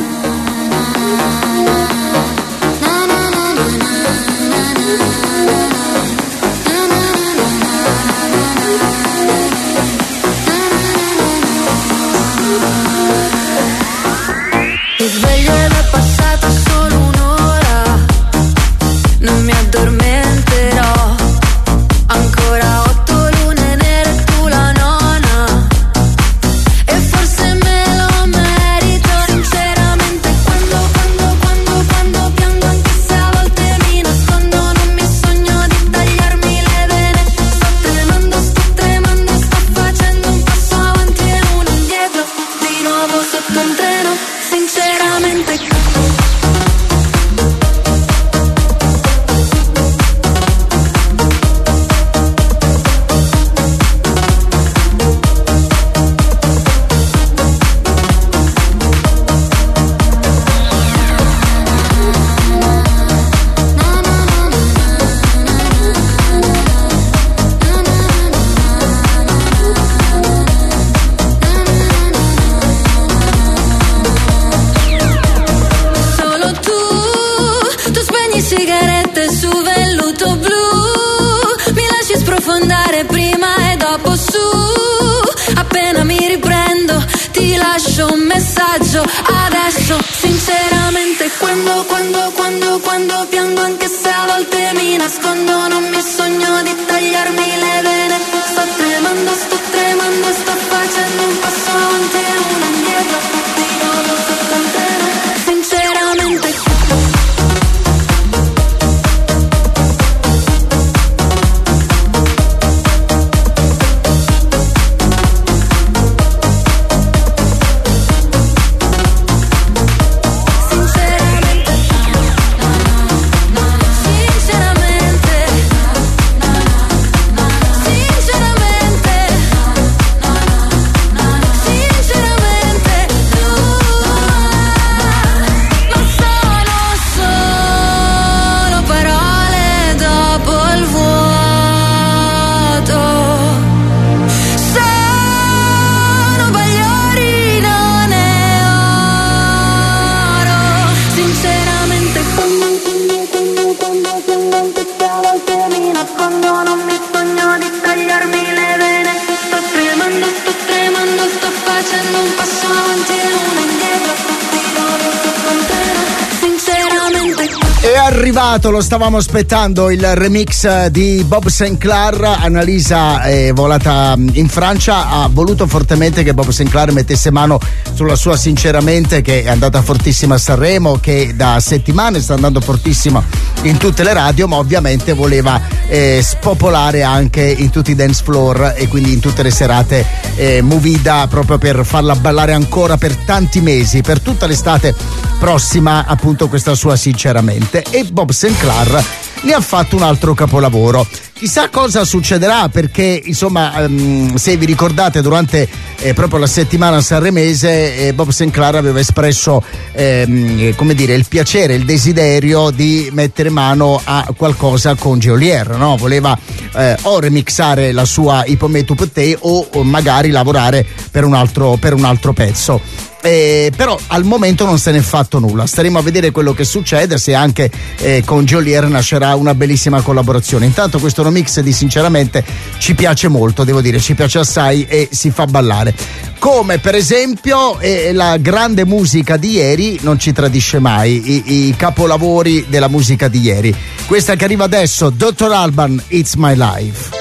Mi sveglio ed è passata solo un'ora, non mi addormenterò. Ancora 8 lune nere e tu la nona, e forse me lo merito sinceramente. Quando piango, anche se a volte mi nascondo, non mi sogno di tagliarmi le vene. Sto tremando, sto facendo un passo avanti e uno indietro, di nuovo sotto un treno, sinceramente. Solo tu spegni sigarette su velluto blu, mi lasci sprofondare prima e dopo su. Appena mi riprendo ti lascio un messaggio adesso, sinceramente. Quando piango, anche se a volte mi nascondo, non mi sogno di tagliarmi le vene. Sto tremando, sto facendo un passo avanti e uno indietro, di nuovo sotto un treno, sinceramente. Sinceramente, È arrivato, lo stavamo aspettando, il remix di Bob Sinclair. Annalisa è volata in Francia, ha voluto fortemente che Bob Sinclair mettesse mano sulla sua Sinceramente, che è andata fortissima a Sanremo, che da settimane sta andando fortissima in tutte le radio, ma ovviamente voleva spopolare anche in tutti i dance floor e quindi in tutte le serate movida, proprio per farla ballare ancora per tanti mesi, per tutta l'estate prossima, appunto, questa sua Sinceramente. E Bob Sinclair ne ha fatto un altro capolavoro. Chissà cosa succederà, perché insomma se vi ricordate, durante proprio la settimana sanremese Bob Sinclair aveva espresso come dire, il piacere, il desiderio di mettere mano a qualcosa con Geolier, no? Voleva o remixare la sua Ipomé tu Pété o magari lavorare per un altro pezzo. Però al momento non se n'è fatto nulla. Staremo a vedere quello che succede, se anche con Geolier nascerà una bellissima collaborazione. Intanto questo remix di Sinceramente ci piace molto, devo dire, ci piace assai e si fa ballare. Come per esempio la grande musica di ieri non ci tradisce mai, i capolavori della musica di ieri. Questa che arriva adesso, Dr. Alban, It's My Life.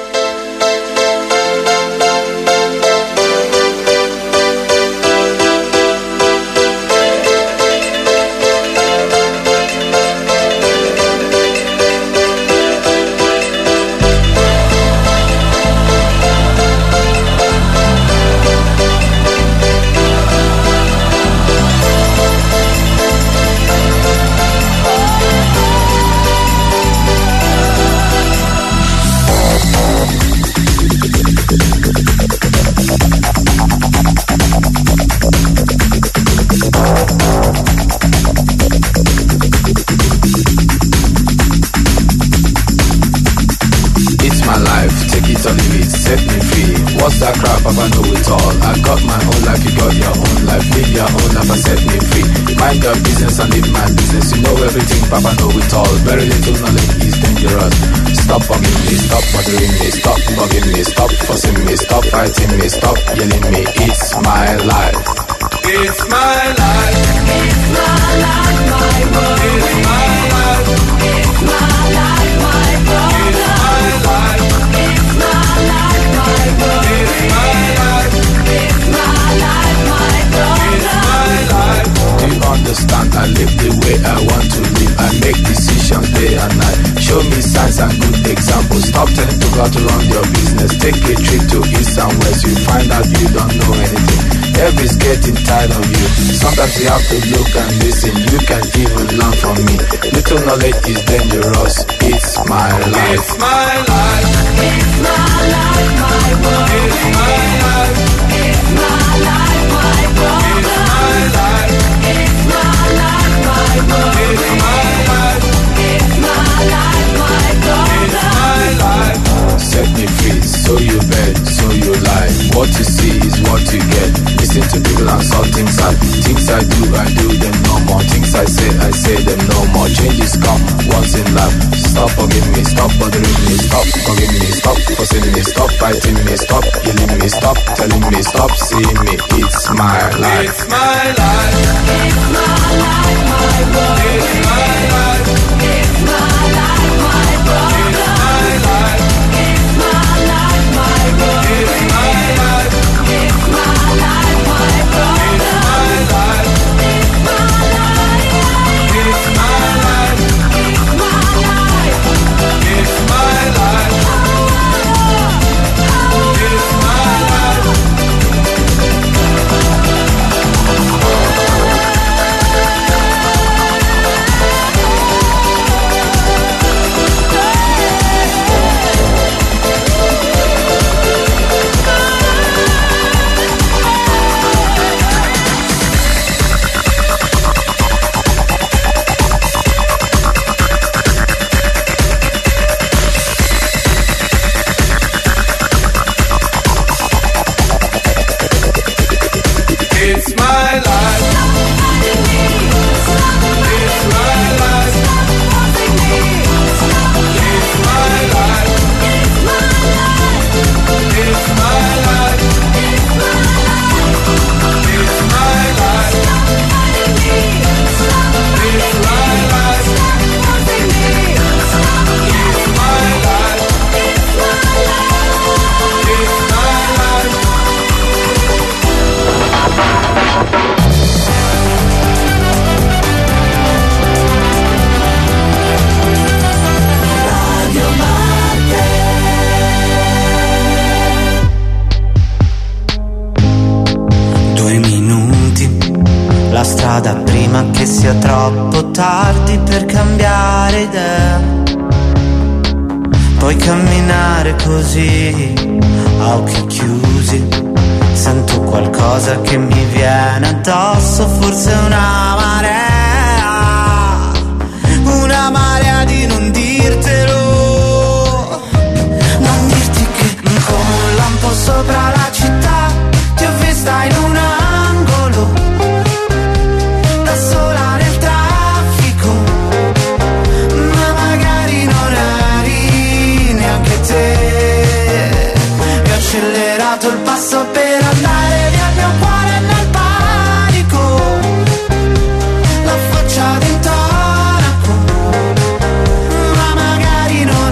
Papa know it all, very little knowledge is dangerous. Stop bugging me, stop bothering me, stop bugging me, stop fussing me, stop fighting me, stop yelling me. It's my life. It's my life. It's my life, my world. It's my life. It's my life, my problem. It's my life. It's my life, my world. It's my life. It's my life, my problem. It's my life. Do you understand? I live the way I want to live. I make decisions day and night. Show me signs and good examples. Stop telling people to run your business. Take a trip to east and west. You find out you don't know anything. Everybody's getting tired of you. Sometimes you have to look and listen. You can even learn from me. Little knowledge is dangerous. It's my life. It's my life. It's my life, my world. It's my life. It's my life, my problem. It's my life. It's my life, my world. It's my life. It's my life, my problem. It's my life. Set me free, so you bet, so you lie. What you see is what you get. Listen to people and saw things I do them no more. Things I say them no more. Changes come once in life. Stop bugging me, stop bothering me, stop bugging me, stop fussing me, stop fighting me, stop yelling me, stop telling me, stop seeing me. It's my life. It's my life. It's my life, my world. It's my life. It's my life, my problem. It's my life. It's my life, my world. It's my life. It's my life, my problem. It's my life. It's my life. It's my life. It's my life. It's my life. It's my life. strada prima che sia troppo tardi per cambiare idea. Puoi camminare così, a occhi chiusi. Sento qualcosa che mi viene addosso, forse una marea di non dirtelo. Non dirti che come un lampo sopra la città ti ho vista in un angolo, da sola nel traffico, ma magari non eri neanche te. E ho accelerato il passo per andare via, il mio cuore è nel panico, la faccia d'intonaco, ma magari non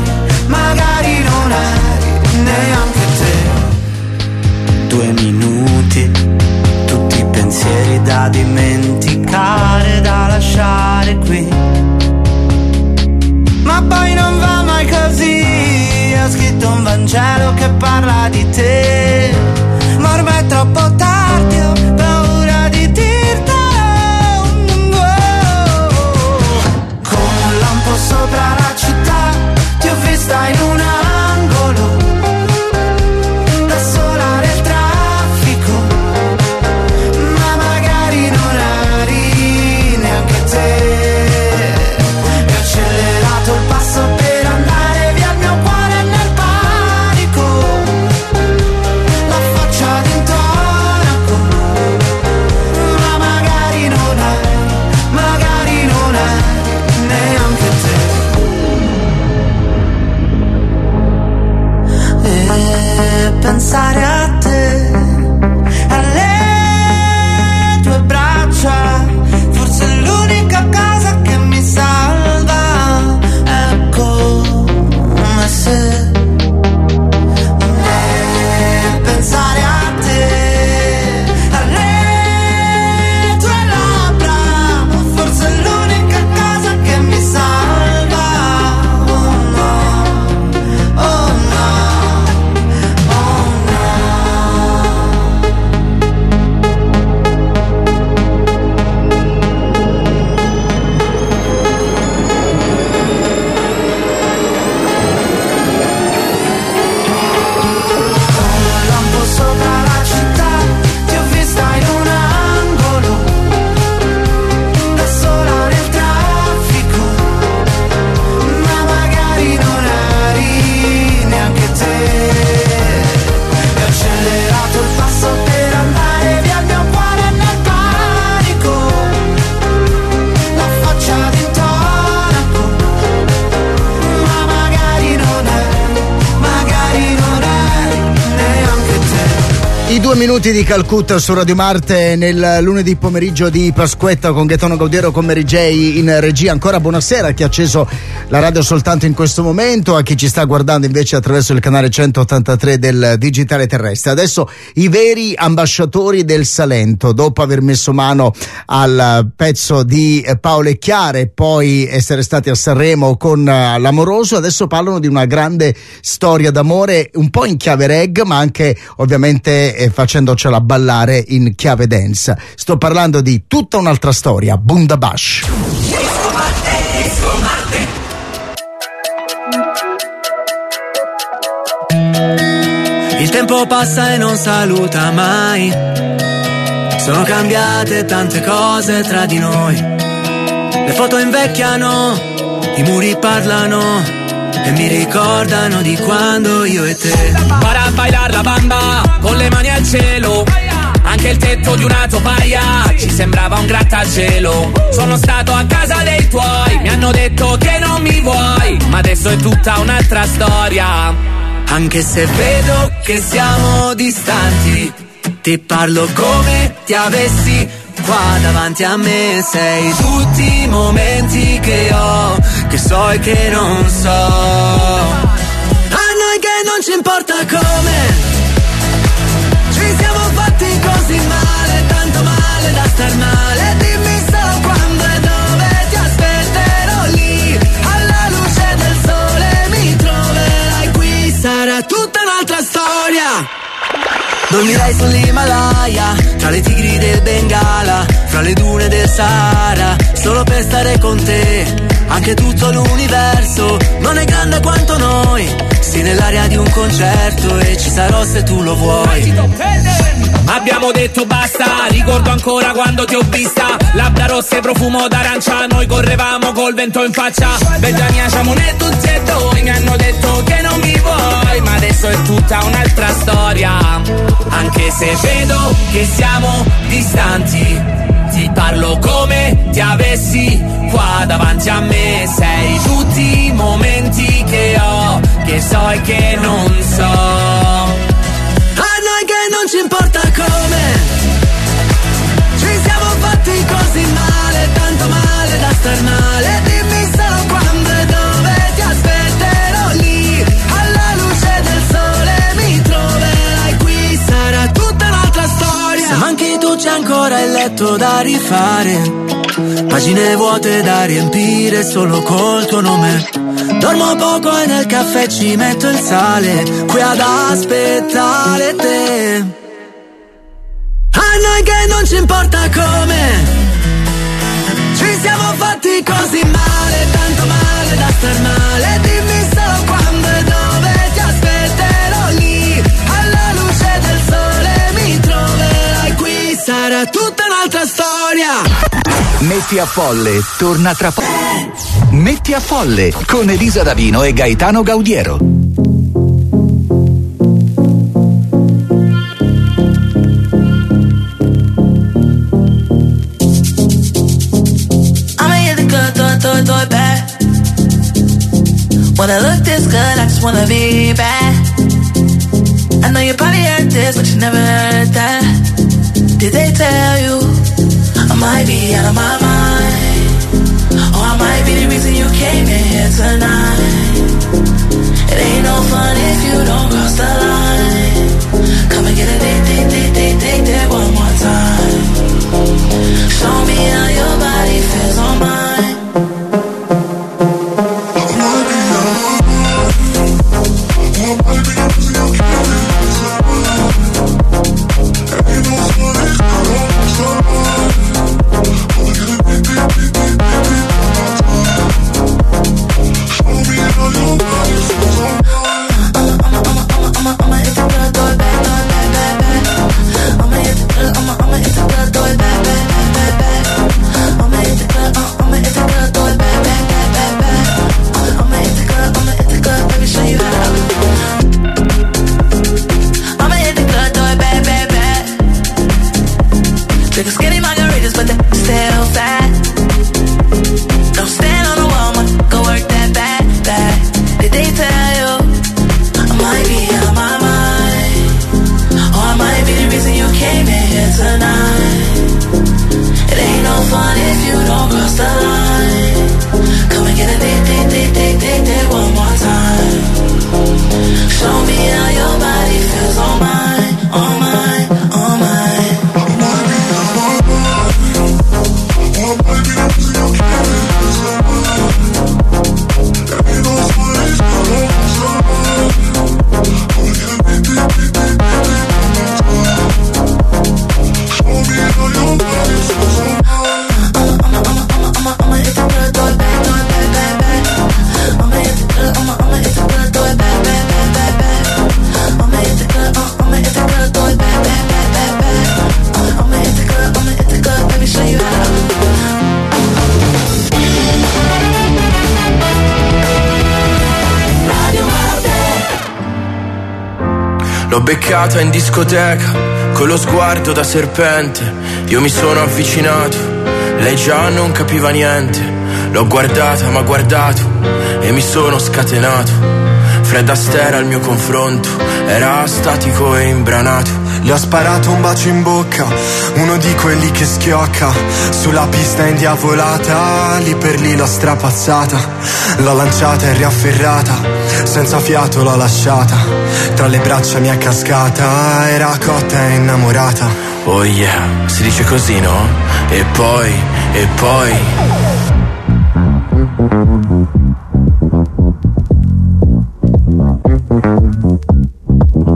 eri neanche te. 2 minuti, tutti i pensieri da dimenticare, da lasciare qui. Ma poi non va mai così, ho scritto un Vangelo che parla di te, ma ormai è troppo tardi, ho paura di dirtelo. Come un lampo sopra la città ti ho vista in un angolo, da sola nel traffico, ma magari non eri neanche te. E ho accelerato il passo per andare via, il mio cuore è nel panico, la faccia d'intonaco, ma magari non eri neanche te. E pensare a te, alle tue braccia, forse è l'unica cosa che mi salva. È come se pensare a te, alle tue labbra, forse è l'unica cosa che mi salva. Oh no, oh no, oh no. Come un lampo sopra la città ti ho vista in un angolo, da sola nel traffico, ma magari non eri neanche te. E ho accelerato il passo per andare via, il mio cuore è nel panico, la faccia d'intonaco, ma magari non eri neanche te. I 2 minuti di Calcutta su Radio Marte nel lunedì pomeriggio di Pasquetta con Gaetano Gaudiero, con Mary J in regia. Ancora buonasera a chi ha acceso la radio soltanto in questo momento, a chi ci sta guardando invece attraverso il canale 183 del digitale terrestre. Adesso i veri ambasciatori del Salento, dopo aver messo mano al pezzo di Paolo e Chiara e poi essere stati a Sanremo con l'Amoroso, adesso parlano di una grande storia d'amore un po' in chiave reggae, ma anche ovviamente facendocela ballare in chiave dance. Sto parlando di tutta un'altra storia, Bundabash. Il tempo passa e non saluta mai, sono cambiate tante cose tra di noi, le foto invecchiano, i muri parlano e mi ricordano di quando io e te. Para a bailar la bamba con le mani al cielo, anche il tetto di una topaia ci sembrava un grattacielo. Sono stato a casa dei tuoi, mi hanno detto che non mi vuoi, ma adesso è tutta un'altra storia. Anche se vedo che siamo distanti, ti parlo come ti avessi qua davanti a me. Sei tutti i momenti che ho, che so e che non so. A noi che non ci importa come ci siamo fatti così male, tanto male da star male. Dimmi solo quando e dove ti aspetterò lì, alla luce del sole mi troverai qui. Sarà tutta un'altra storia. Dormirai sull'Himalaya, tra le tigri del Bengala, fra fra le dune del Sahara, solo per stare con te. Anche tutto l'universo non è grande quanto noi. Sì, nell'aria di un concerto e ci sarò se tu lo vuoi. Abbiamo detto basta, ricordo ancora quando ti ho vista. Labbra rosse, profumo d'arancia, noi correvamo col vento in faccia. Bella mia, siamo né tutti e due, mi hanno detto che non mi vuoi, ma adesso è tutta un'altra storia. Anche se vedo che siamo distanti, ti parlo come ti avessi qua davanti a me. Sei tutti i momenti che ho, che so e che non so. A noi che non ci importa come ci siamo fatti così male, tanto male da star male. Dimmi solo quando e dove ti aspetterò lì, alla luce del sole mi troverai qui. Sarà tutta un'altra storia. Se manchi tu c'è ancora il letto da rifare, pagine vuote da riempire solo col tuo nome. Dormo poco e nel caffè ci metto il sale, qui ad aspettare te. A noi che non ci importa come ci siamo fatti così male, tanto male da star male. Dimmi solo quando e dove ti aspetterò lì, alla luce del sole mi troverai qui. Sarà tutta un'altra storia. Metti a Folle torna tra poco. Metti a Folle con Elisa Davino e Gaetano Gaudiero. Do it bad. When I look this good, I just wanna be bad. I know you probably heard this, but you never heard that. Did they tell you I might be out of my mind? Or I might be the reason you came in here tonight. It ain't no fun if you don't cross the line. Come and get a date there one more time. Show me how your body feels on mine. L'ho beccata in discoteca, con lo sguardo da serpente. Io mi sono avvicinato, lei già non capiva niente. L'ho guardata, m'ha guardato e mi sono scatenato. Fred Astaire al mio confronto, era statico e imbranato. Le ho sparato un bacio in bocca, uno di quelli che schiocca. Sulla pista indiavolata, lì per lì l'ho strapazzata. L'ho lanciata e riafferrata, senza fiato l'ho lasciata. Tra le braccia mi è cascata, era cotta e innamorata. Oh yeah, si dice così, no? E poi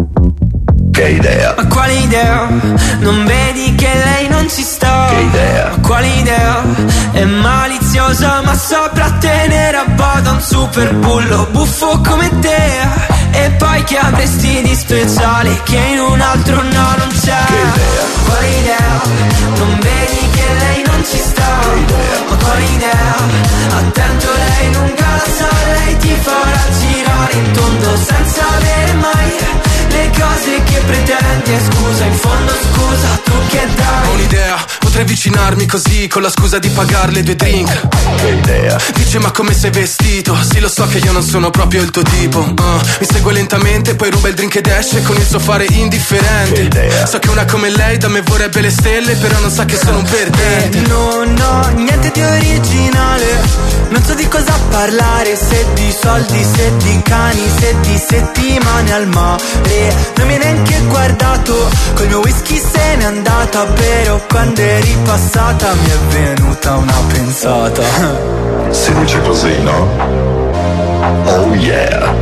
Che idea? Ma quale idea? Non vedi che lei non ci sta? Che idea? idea, quale idea? È maliziosa ma saprà tenere a bada un super bullo buffo come te. E poi che avresti di speciale che in un altro no non c'è? Che idea? Quale idea? Non vedi che lei non ci sta? Che idea? Ma quale idea? Attento, lei lunga la sa, lei ti farà girare in tondo senza avere mai le cose che pretendi. E scusa, in fondo scusa, tu che dai? Ho un'idea, potrei avvicinarmi così con la scusa di pagarle 2 drink. Che idea? Dice ma come sei vestito? Sì, lo so che io non sono proprio il tuo tipo. Mi segue lentamente, poi ruba il drink ed esce con il suo fare indifferente. Che idea? So che una come lei da me vorrebbe le stelle, però non sa che sono un perdente. Non ho niente di originale, non so di cosa parlare, se di soldi, se di cani, se di settimane al mare. Non mi hai neanche guardato, col mio whisky se n'è andata, però quando eri passata mi è venuta una pensata. Si dice così, no? Oh yeah.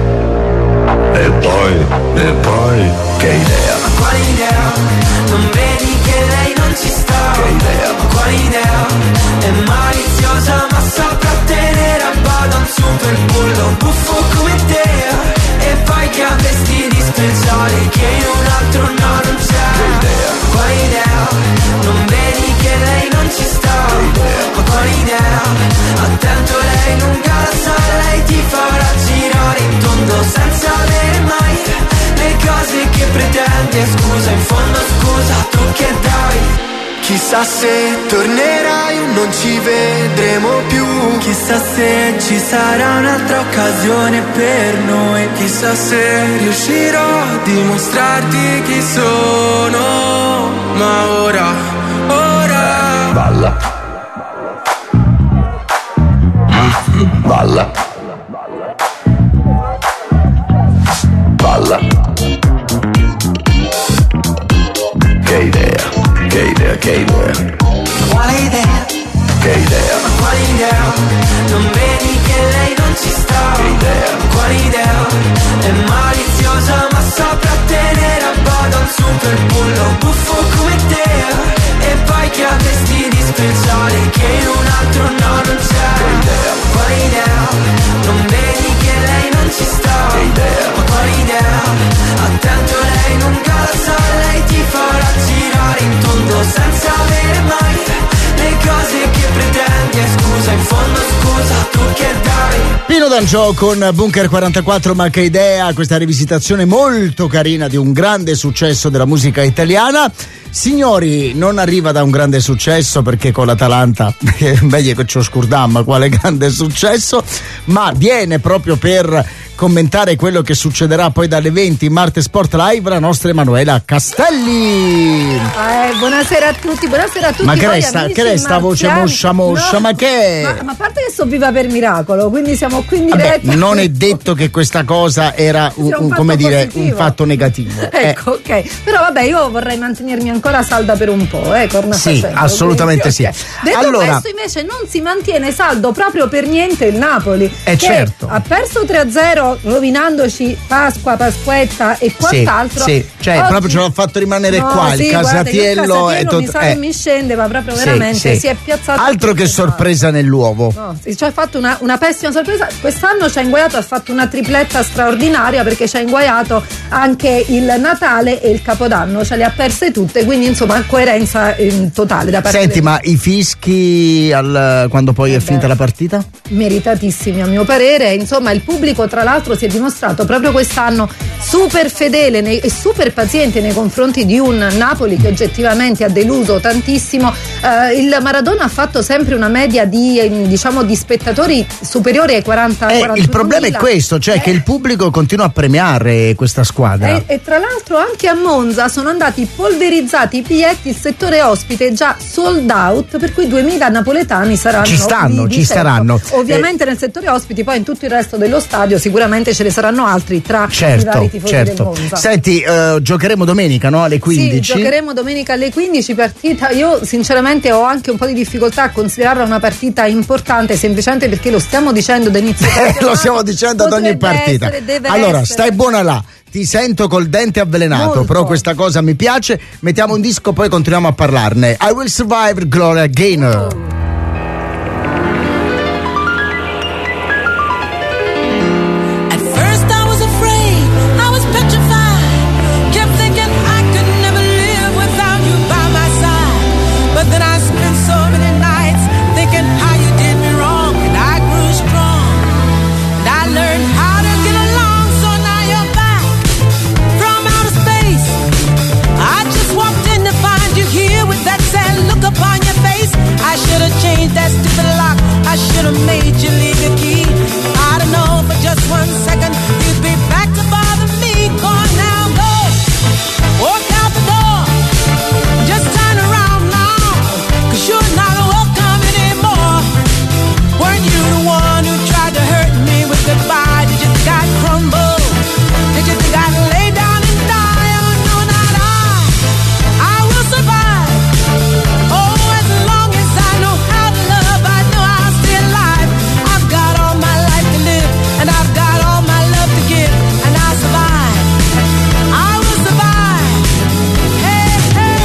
E poi, che idea? Ma quale idea? Non vedi che lei non ci sta? Che idea? Ma quale idea? È maliziosa ma saprà tenere a bada un super bullo buffo come te. E poi che avresti di speciale che in un altro no non c'è? Che idea? Quale idea? Non vedi che lei non ci sta? Che idea? Ma quale idea? Attento, lei lunga la sa, lei ti farà girare in tondo senza avere mai le cose che pretendi. E scusa, in fondo scusa, tu che dai? Chissà se tornerai o non ci vedremo più. Chissà se ci sarà un'altra occasione per noi. Chissà se riuscirò a dimostrarti chi sono. Ma ora balla. Balla. Balla. Che idea? Che idea? Che idea? Quale idea? Che idea? Ma quale idea? Non vedi che lei non ci sta? Che idea? Quale idea? È maliziosa ma saprà tenere a bada un super bullo buffo come te. E poi che avresti di speciale che in un altro no non c'è? Che idea? Quale idea? Non vedi che lei non ci sta? Che idea? Ma quale idea? Attento, lei lunga la sa, lei ti farà girare in tondo senza avere mai le cose che pretendi. E scusa, in fondo scusa, tu che dai? Pino D'Angio con Bunker 44, ma che idea, questa rivisitazione molto carina di un grande successo della musica italiana. Signori, non arriva da un grande successo perché con l'Atalanta meglio che ci scurdammo quale grande successo, ma viene proprio per commentare quello che succederà poi dalle 20 in Marte Sport Live la nostra Emanuela Castelli. Buonasera a tutti, buonasera a tutti. Ma che è sta voce moscia, no, ma che è? Ma a parte che sto viva per miracolo, quindi siamo qui in diretta. Vabbè, non è detto che questa cosa era un fatto negativo. Ecco, ok. Però vabbè, io vorrei mantenermi ancora salda per un po', corna sì, facendo, assolutamente quindi, sì. Detto allora, questo, invece non si mantiene saldo proprio per niente il Napoli, che certo. ha perso 3-0 rovinandoci Pasqua, Pasquetta e quant'altro. Sì, cioè oggi, proprio ce l'ho fatto rimanere qua, il Casatiello mi sa che mi scende, ma proprio veramente si è piazzato. Altro che sorpresa nell'uovo. No, ci ha fatto una pessima sorpresa. Quest'anno ci ha inguaiato, ha fatto una tripletta straordinaria perché ci ha inguaiato anche il Natale e il Capodanno, ce le ha perse tutte, quindi insomma coerenza totale da parte. Senti, ma i fischi quando poi è finita la partita? Meritatissimi a mio parere, insomma il pubblico tra l'altro si è dimostrato proprio quest'anno super fedele e super paziente nei confronti di un Napoli che oggettivamente ha deluso tantissimo. Il Maradona ha fatto sempre una media di spettatori superiori ai 40. Il problema è questo, cioè che il pubblico continua a premiare questa squadra. E tra l'altro anche a Monza sono andati polverizzati i biglietti, il settore ospite già sold out, per cui 2000 napoletani saranno ci staranno. Ovviamente nel settore ospiti, poi in tutto il resto dello stadio sicuramente sicuramente ce ne saranno altri tra i vari tifosi del Monza. Senti, giocheremo domenica, no? Alle 15. Sì, giocheremo domenica alle 15, partita. Io sinceramente ho anche un po' di difficoltà a considerarla una partita importante, semplicemente perché lo stiamo dicendo da inizio campionato. Lo stiamo dicendo ad ogni partita. Allora, stai buona là. Ti sento col dente avvelenato, molto. Però questa cosa mi piace. Mettiamo un disco, poi continuiamo a parlarne. I Will Survive, Gloria Gaynor. Changed that stupid lock. I should have made you leave your key. I don't know, for just 1 second you'd be back to bother me. Go on now, go. Walk out the door. Just turn around now, 'cause you're not welcome anymore. Weren't you the one who tried to hurt me with goodbye? Did you think I'd crumble? Did you think I'd lay down and die? Oh no, not I will survive. Oh, as long as I know how to love, I know I'll stay alive. I've got all my life to live, and I've got all my love to give, and I'll survive. I will survive. Hey, hey.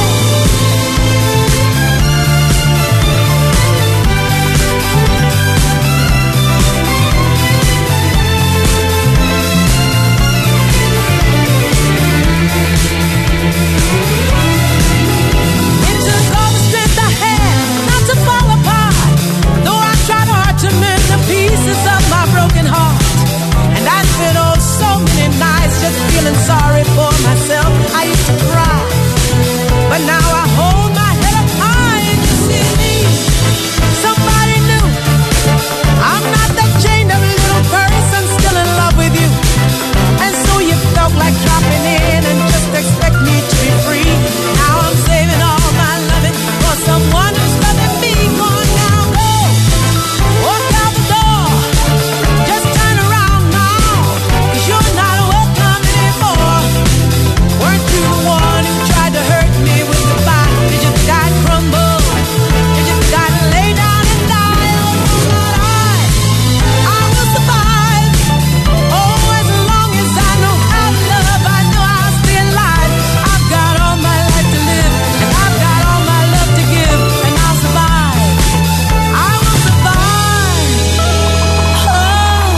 It took all the strength I had not to fall apart, though I tried hard to mend the pieces of my broken heart. And I spent so many nights just feeling sorry for myself. I used to cry, but now I hold my head up high and you see me, somebody new. I'm not that chained up little person still in love with you. And so you felt like dropping in and just expect me to be free. Now I'm saving all my loving for someone who's loving me. Go on now, go. Walk out the door. Just turn around now, 'cause you're not welcome anymore. Weren't you the one who tried to hurt me with goodbye? Did you think I'd crumble? Did you think I'd lay down and die? Oh no, not I will survive. Oh, as long as I know how to love, I know I'll stay alive. I've got all my life to live, and I've got all my love to give, and I'll survive. I will survive. Oh,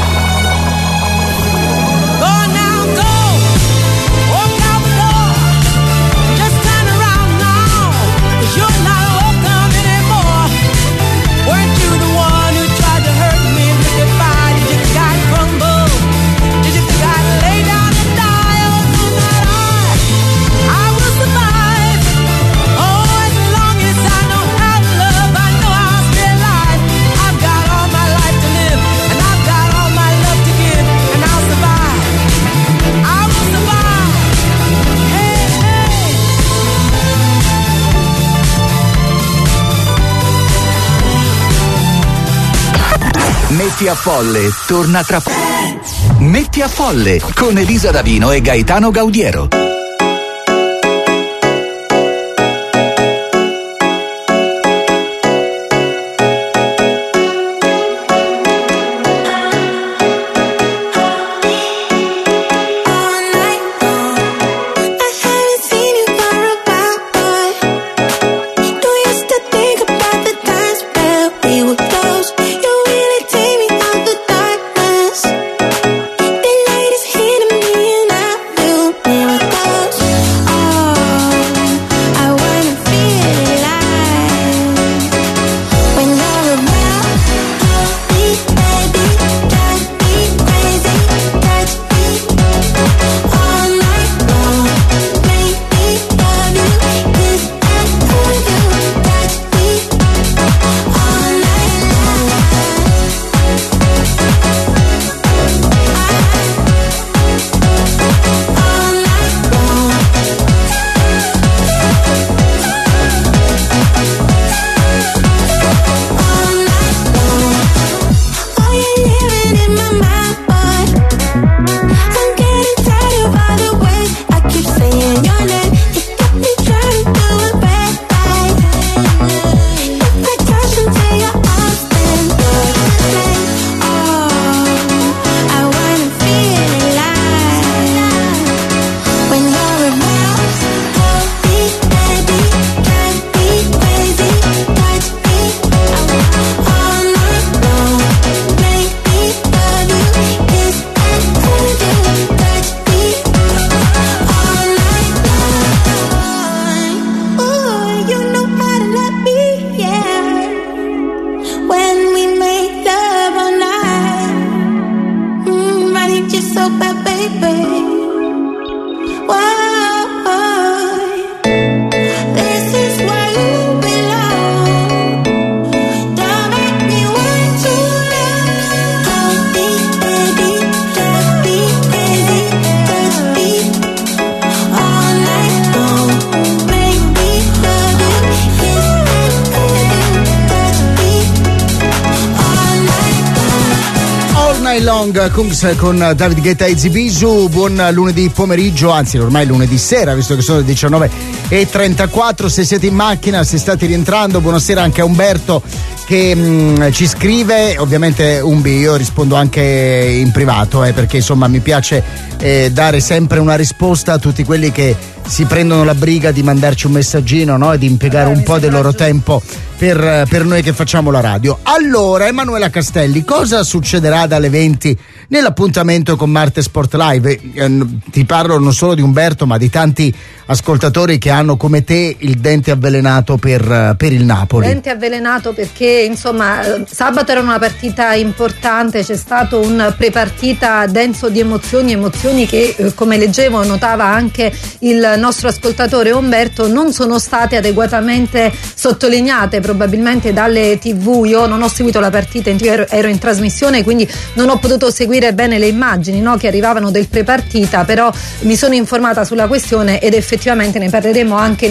go now, go. Walk out the door. Just turn around now, 'cause you're not welcome anymore. Weren't you the one who tried to hurt me with goodbye? Did you think I'd crumble? Did you think I'd lay down and die? Oh no, not I will survive. Oh, as long as I know how to love, I know I'll stay alive. I've got all my life to live, and I've got all my love to give, and I'll survive. I will survive. Hey, hey. Metti a Folle torna tra poco. Metti a Folle con Elisa Davino e Gaetano Gaudiero. The latest hit me and I feel miracles. Night Long, Kungs con David Guetta e Zibisu. Buon lunedì pomeriggio, anzi ormai lunedì sera, visto che sono le 19:34. Se siete in macchina, se state rientrando, buonasera anche a Umberto che ci scrive. Ovviamente Umbi, io rispondo anche in privato, perché insomma mi piace dare sempre una risposta a tutti quelli che si prendono la briga di mandarci un messaggino, no? E di impiegare un po' del loro tempo per noi che facciamo la radio. Allora, Emanuela Castelli, cosa succederà dalle 20 nell'appuntamento con Marte Sport Live? Ti parlo non solo di Umberto, ma di tanti ascoltatori che hanno come te il dente avvelenato per il Napoli. Dente avvelenato perché insomma sabato era una partita importante, c'è stato un prepartita denso di emozioni che come leggevo, notava anche il nostro ascoltatore Umberto, non sono state adeguatamente sottolineate probabilmente dalle TV. Io non ho seguito la partita in TV, ero in trasmissione, quindi non ho potuto seguire bene le immagini, no, che arrivavano del prepartita, però mi sono informata sulla questione ed effettivamente ne parleremo anche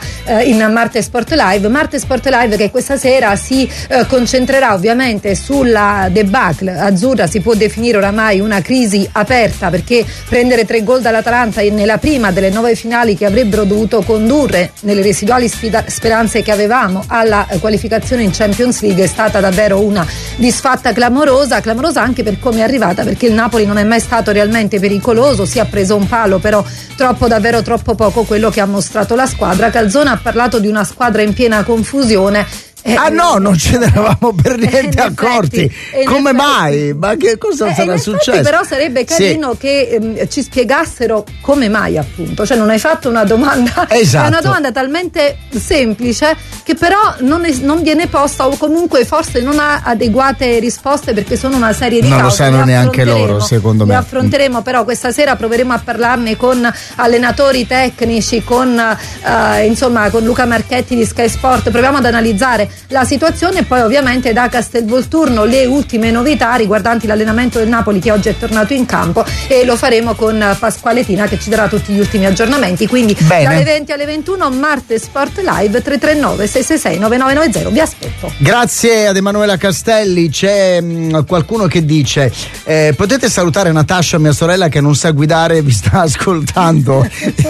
in Marte Sport Live. Marte Sport Live che questa sera si concentrerà ovviamente sulla debacle azzurra. Si può definire oramai una crisi aperta, perché prendere 3 gol dall'Atalanta nella prima delle 9 finali che avrebbero dovuto condurre nelle residuali speranze che avevamo alla qualificazione in Champions League è stata davvero una disfatta clamorosa anche per come è arrivata, perché il Napoli non è mai stato realmente pericoloso, si è preso un palo, però davvero troppo poco quello che ha mostrato la squadra. Calzona ha parlato di una squadra in piena confusione. No, non ce ne eravamo per niente accorti. Come mai? Ma che cosa sarà successo? Però sarebbe carino che ci spiegassero come mai, appunto. Cioè, non hai fatto una domanda. Esatto. È una domanda talmente semplice che però non viene posta, o comunque forse non ha adeguate risposte, perché sono una serie di non cause. Non lo sanno neanche loro, secondo me. Le affronteremo, però questa sera proveremo a parlarne con allenatori tecnici, con Luca Marchetti di Sky Sport. Proviamo ad analizzare la situazione e poi ovviamente da Castelvolturno le ultime novità riguardanti l'allenamento del Napoli, che oggi è tornato in campo, e lo faremo con Pasquale Tina, che ci darà tutti gli ultimi aggiornamenti. Quindi dalle 20 alle 21 Marte Sport Live, 339 666 9990. Vi aspetto. Grazie ad Emanuela Castelli. C'è qualcuno che dice potete salutare Natascia, mia sorella, che non sa guidare, vi sta ascoltando.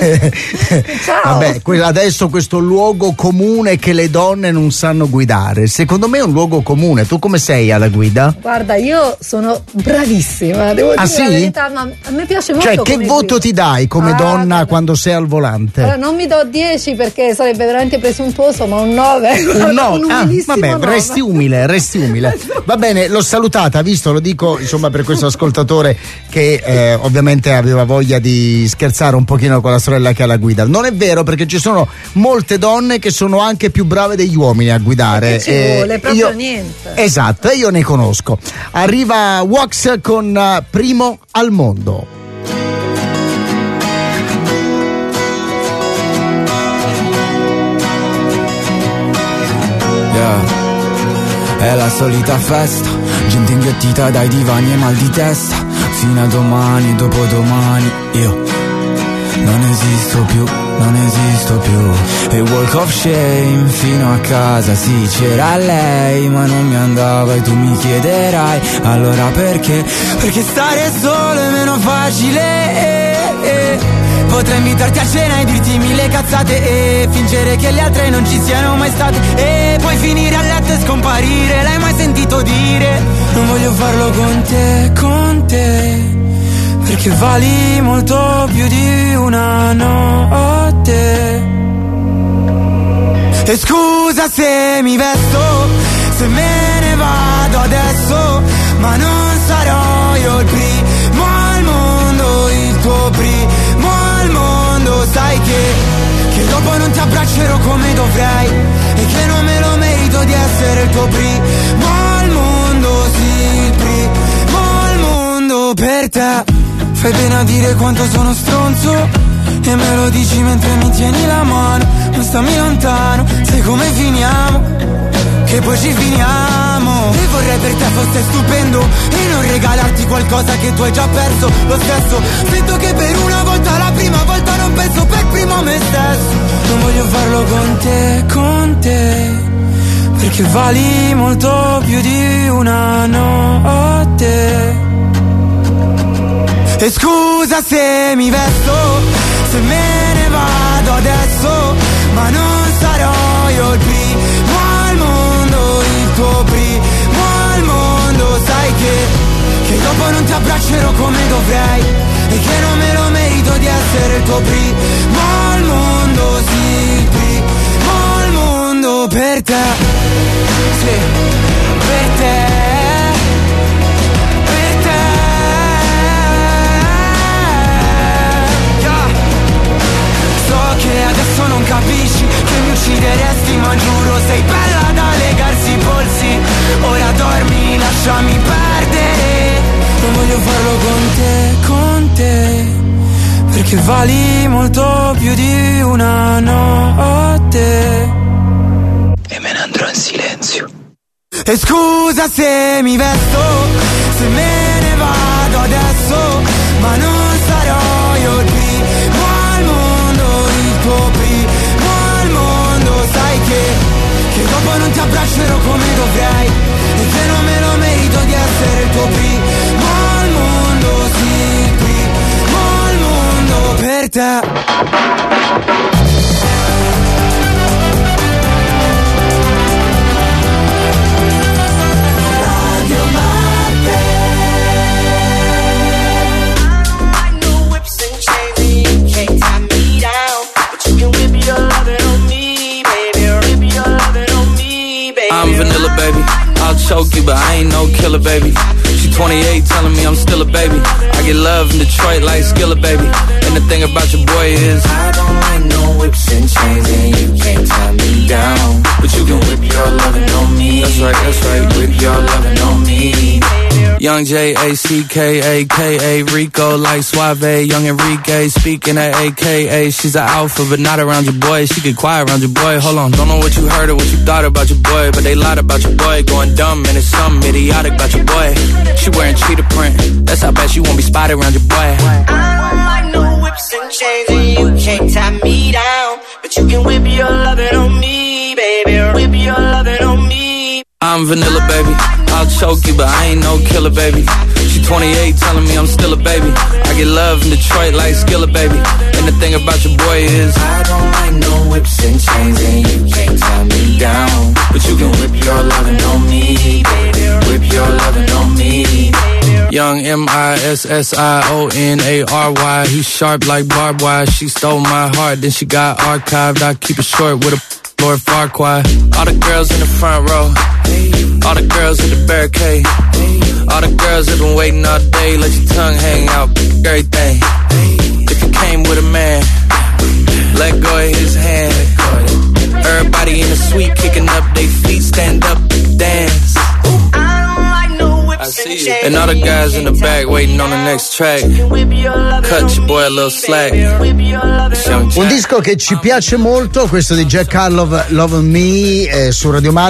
Ciao. Vabbè, adesso questo luogo comune che le donne non sanno guidare, secondo me è un luogo comune. Tu come sei alla guida? Guarda, io sono bravissima, devo dire la verità, ma a me piace molto. Cioè, che voto ti dai come donna quando sei al volante? Allora, non mi do 10 perché sarebbe veramente presuntuoso, ma un 9. Un 9? Vabbè, 9. resti umile. Va bene, l'ho salutata, visto, lo dico insomma per questo ascoltatore che ovviamente aveva voglia di scherzare un pochino con la sorella che ha la guida. Non è vero, perché ci sono molte donne che sono anche più brave degli uomini a guidare. Ci vuole proprio niente. Esatto, e io ne conosco. Arriva Wax con Primo al mondo. È la solita festa, gente inghettita dai divani e mal di testa. Fino a domani, dopodomani, io non esisto più. E walk of shame fino a casa, sì c'era lei, ma non mi andava e tu mi chiederai allora perché? Perché stare solo è meno facile. Potrei invitarti a cena e dirti 1000 cazzate e fingere che le altre non ci siano mai state, e poi finire a letto e scomparire. L'hai mai sentito dire? Non voglio farlo con te, perché vali molto più di una notte. E scusa se mi vesto, se me ne vado adesso, ma non sarò io il primo al mondo, il tuo primo al mondo. Sai che dopo non ti abbraccerò come dovrei, e che non me lo merito di essere il tuo primo al mondo, sì, il primo al mondo per te. Fai bene a dire quanto sono stronzo, e me lo dici mentre mi tieni la mano. Non stammi lontano, sai come finiamo, che poi ci finiamo. E vorrei per te fosse stupendo, e non regalarti qualcosa che tu hai già perso. Lo stesso, sento che per una volta, la prima volta non penso per primo a me stesso. Non voglio farlo con te, perché perché vali molto più di una notte. E scusa se mi vesto, se me ne vado adesso, ma non sarò io il primo al mondo, il tuo primo al mondo. Sai che dopo non ti abbraccerò come dovrei e che non me lo merito di essere il tuo primo al mondo, sì, il primo al mondo per te, sì, per te. Che adesso non capisci che mi uccideresti, ma giuro sei bella da legarsi i polsi. Ora dormi, lasciami perdere. Non voglio farlo con te, perché vali molto più di una notte. E me ne andrò in silenzio. E scusa se mi vesto, se me ne vado adesso, ma non sarò io il primo al mondo, il tuo primo al mondo. Sai che dopo non ti abbraccerò come dovrei e che non me lo merito di essere il tuo primo al mondo, sì, il primo al mondo per te. I'm vanilla, baby. I'll choke you, but I ain't no killer, baby. She 28, telling me I'm still a baby. I get love in Detroit like Skillet, baby. And the thing about your boy is I don't like no whips and chains, and you can't tie me down. But you can whip your lovin' on me. That's right, whip your lovin' on me. Young J-A-C-K-A-K-A Rico like Suave, young Enrique speaking at AKA. She's an alpha but not around your boy. She get quiet around your boy. Hold on, don't know what you heard or what you thought about your boy, but they lied about your boy. Going dumb and it's something idiotic about your boy. She wearing cheetah print, that's how bad she won't be spotted around your boy. I don't like no whips and chains, and you can't tie me down. But you can whip your lovin' on me, baby. Whip your lovin' on me. I'm vanilla, baby. I'll choke you, but I ain't no killer, baby. She 28, telling me I'm still a baby. I get love in Detroit like Skillet, baby. And the thing about your boy is I don't like no whips and chains, and you can't tie me down. But you can whip your lovin' on me, baby. Whip your lovin' on me. Young M-I-S-S-I-O-N-A-R-Y. He's sharp like barbed wire. She stole my heart, then she got archived. I keep it short with a Lord Farquaad. All the girls in the front row, all the girls in the barricade, all the girls have been waiting all day. Let your tongue hang out, everything. If you came with a man, let go of his hand. Everybody in the suite kicking up their feet, stand up, dance. I see you. And all the guys in the back waiting on the next track. Cut your boy a little slack. Un disco che ci piace molto, questo di Jack Harlow, Love Me, su Radio Mar.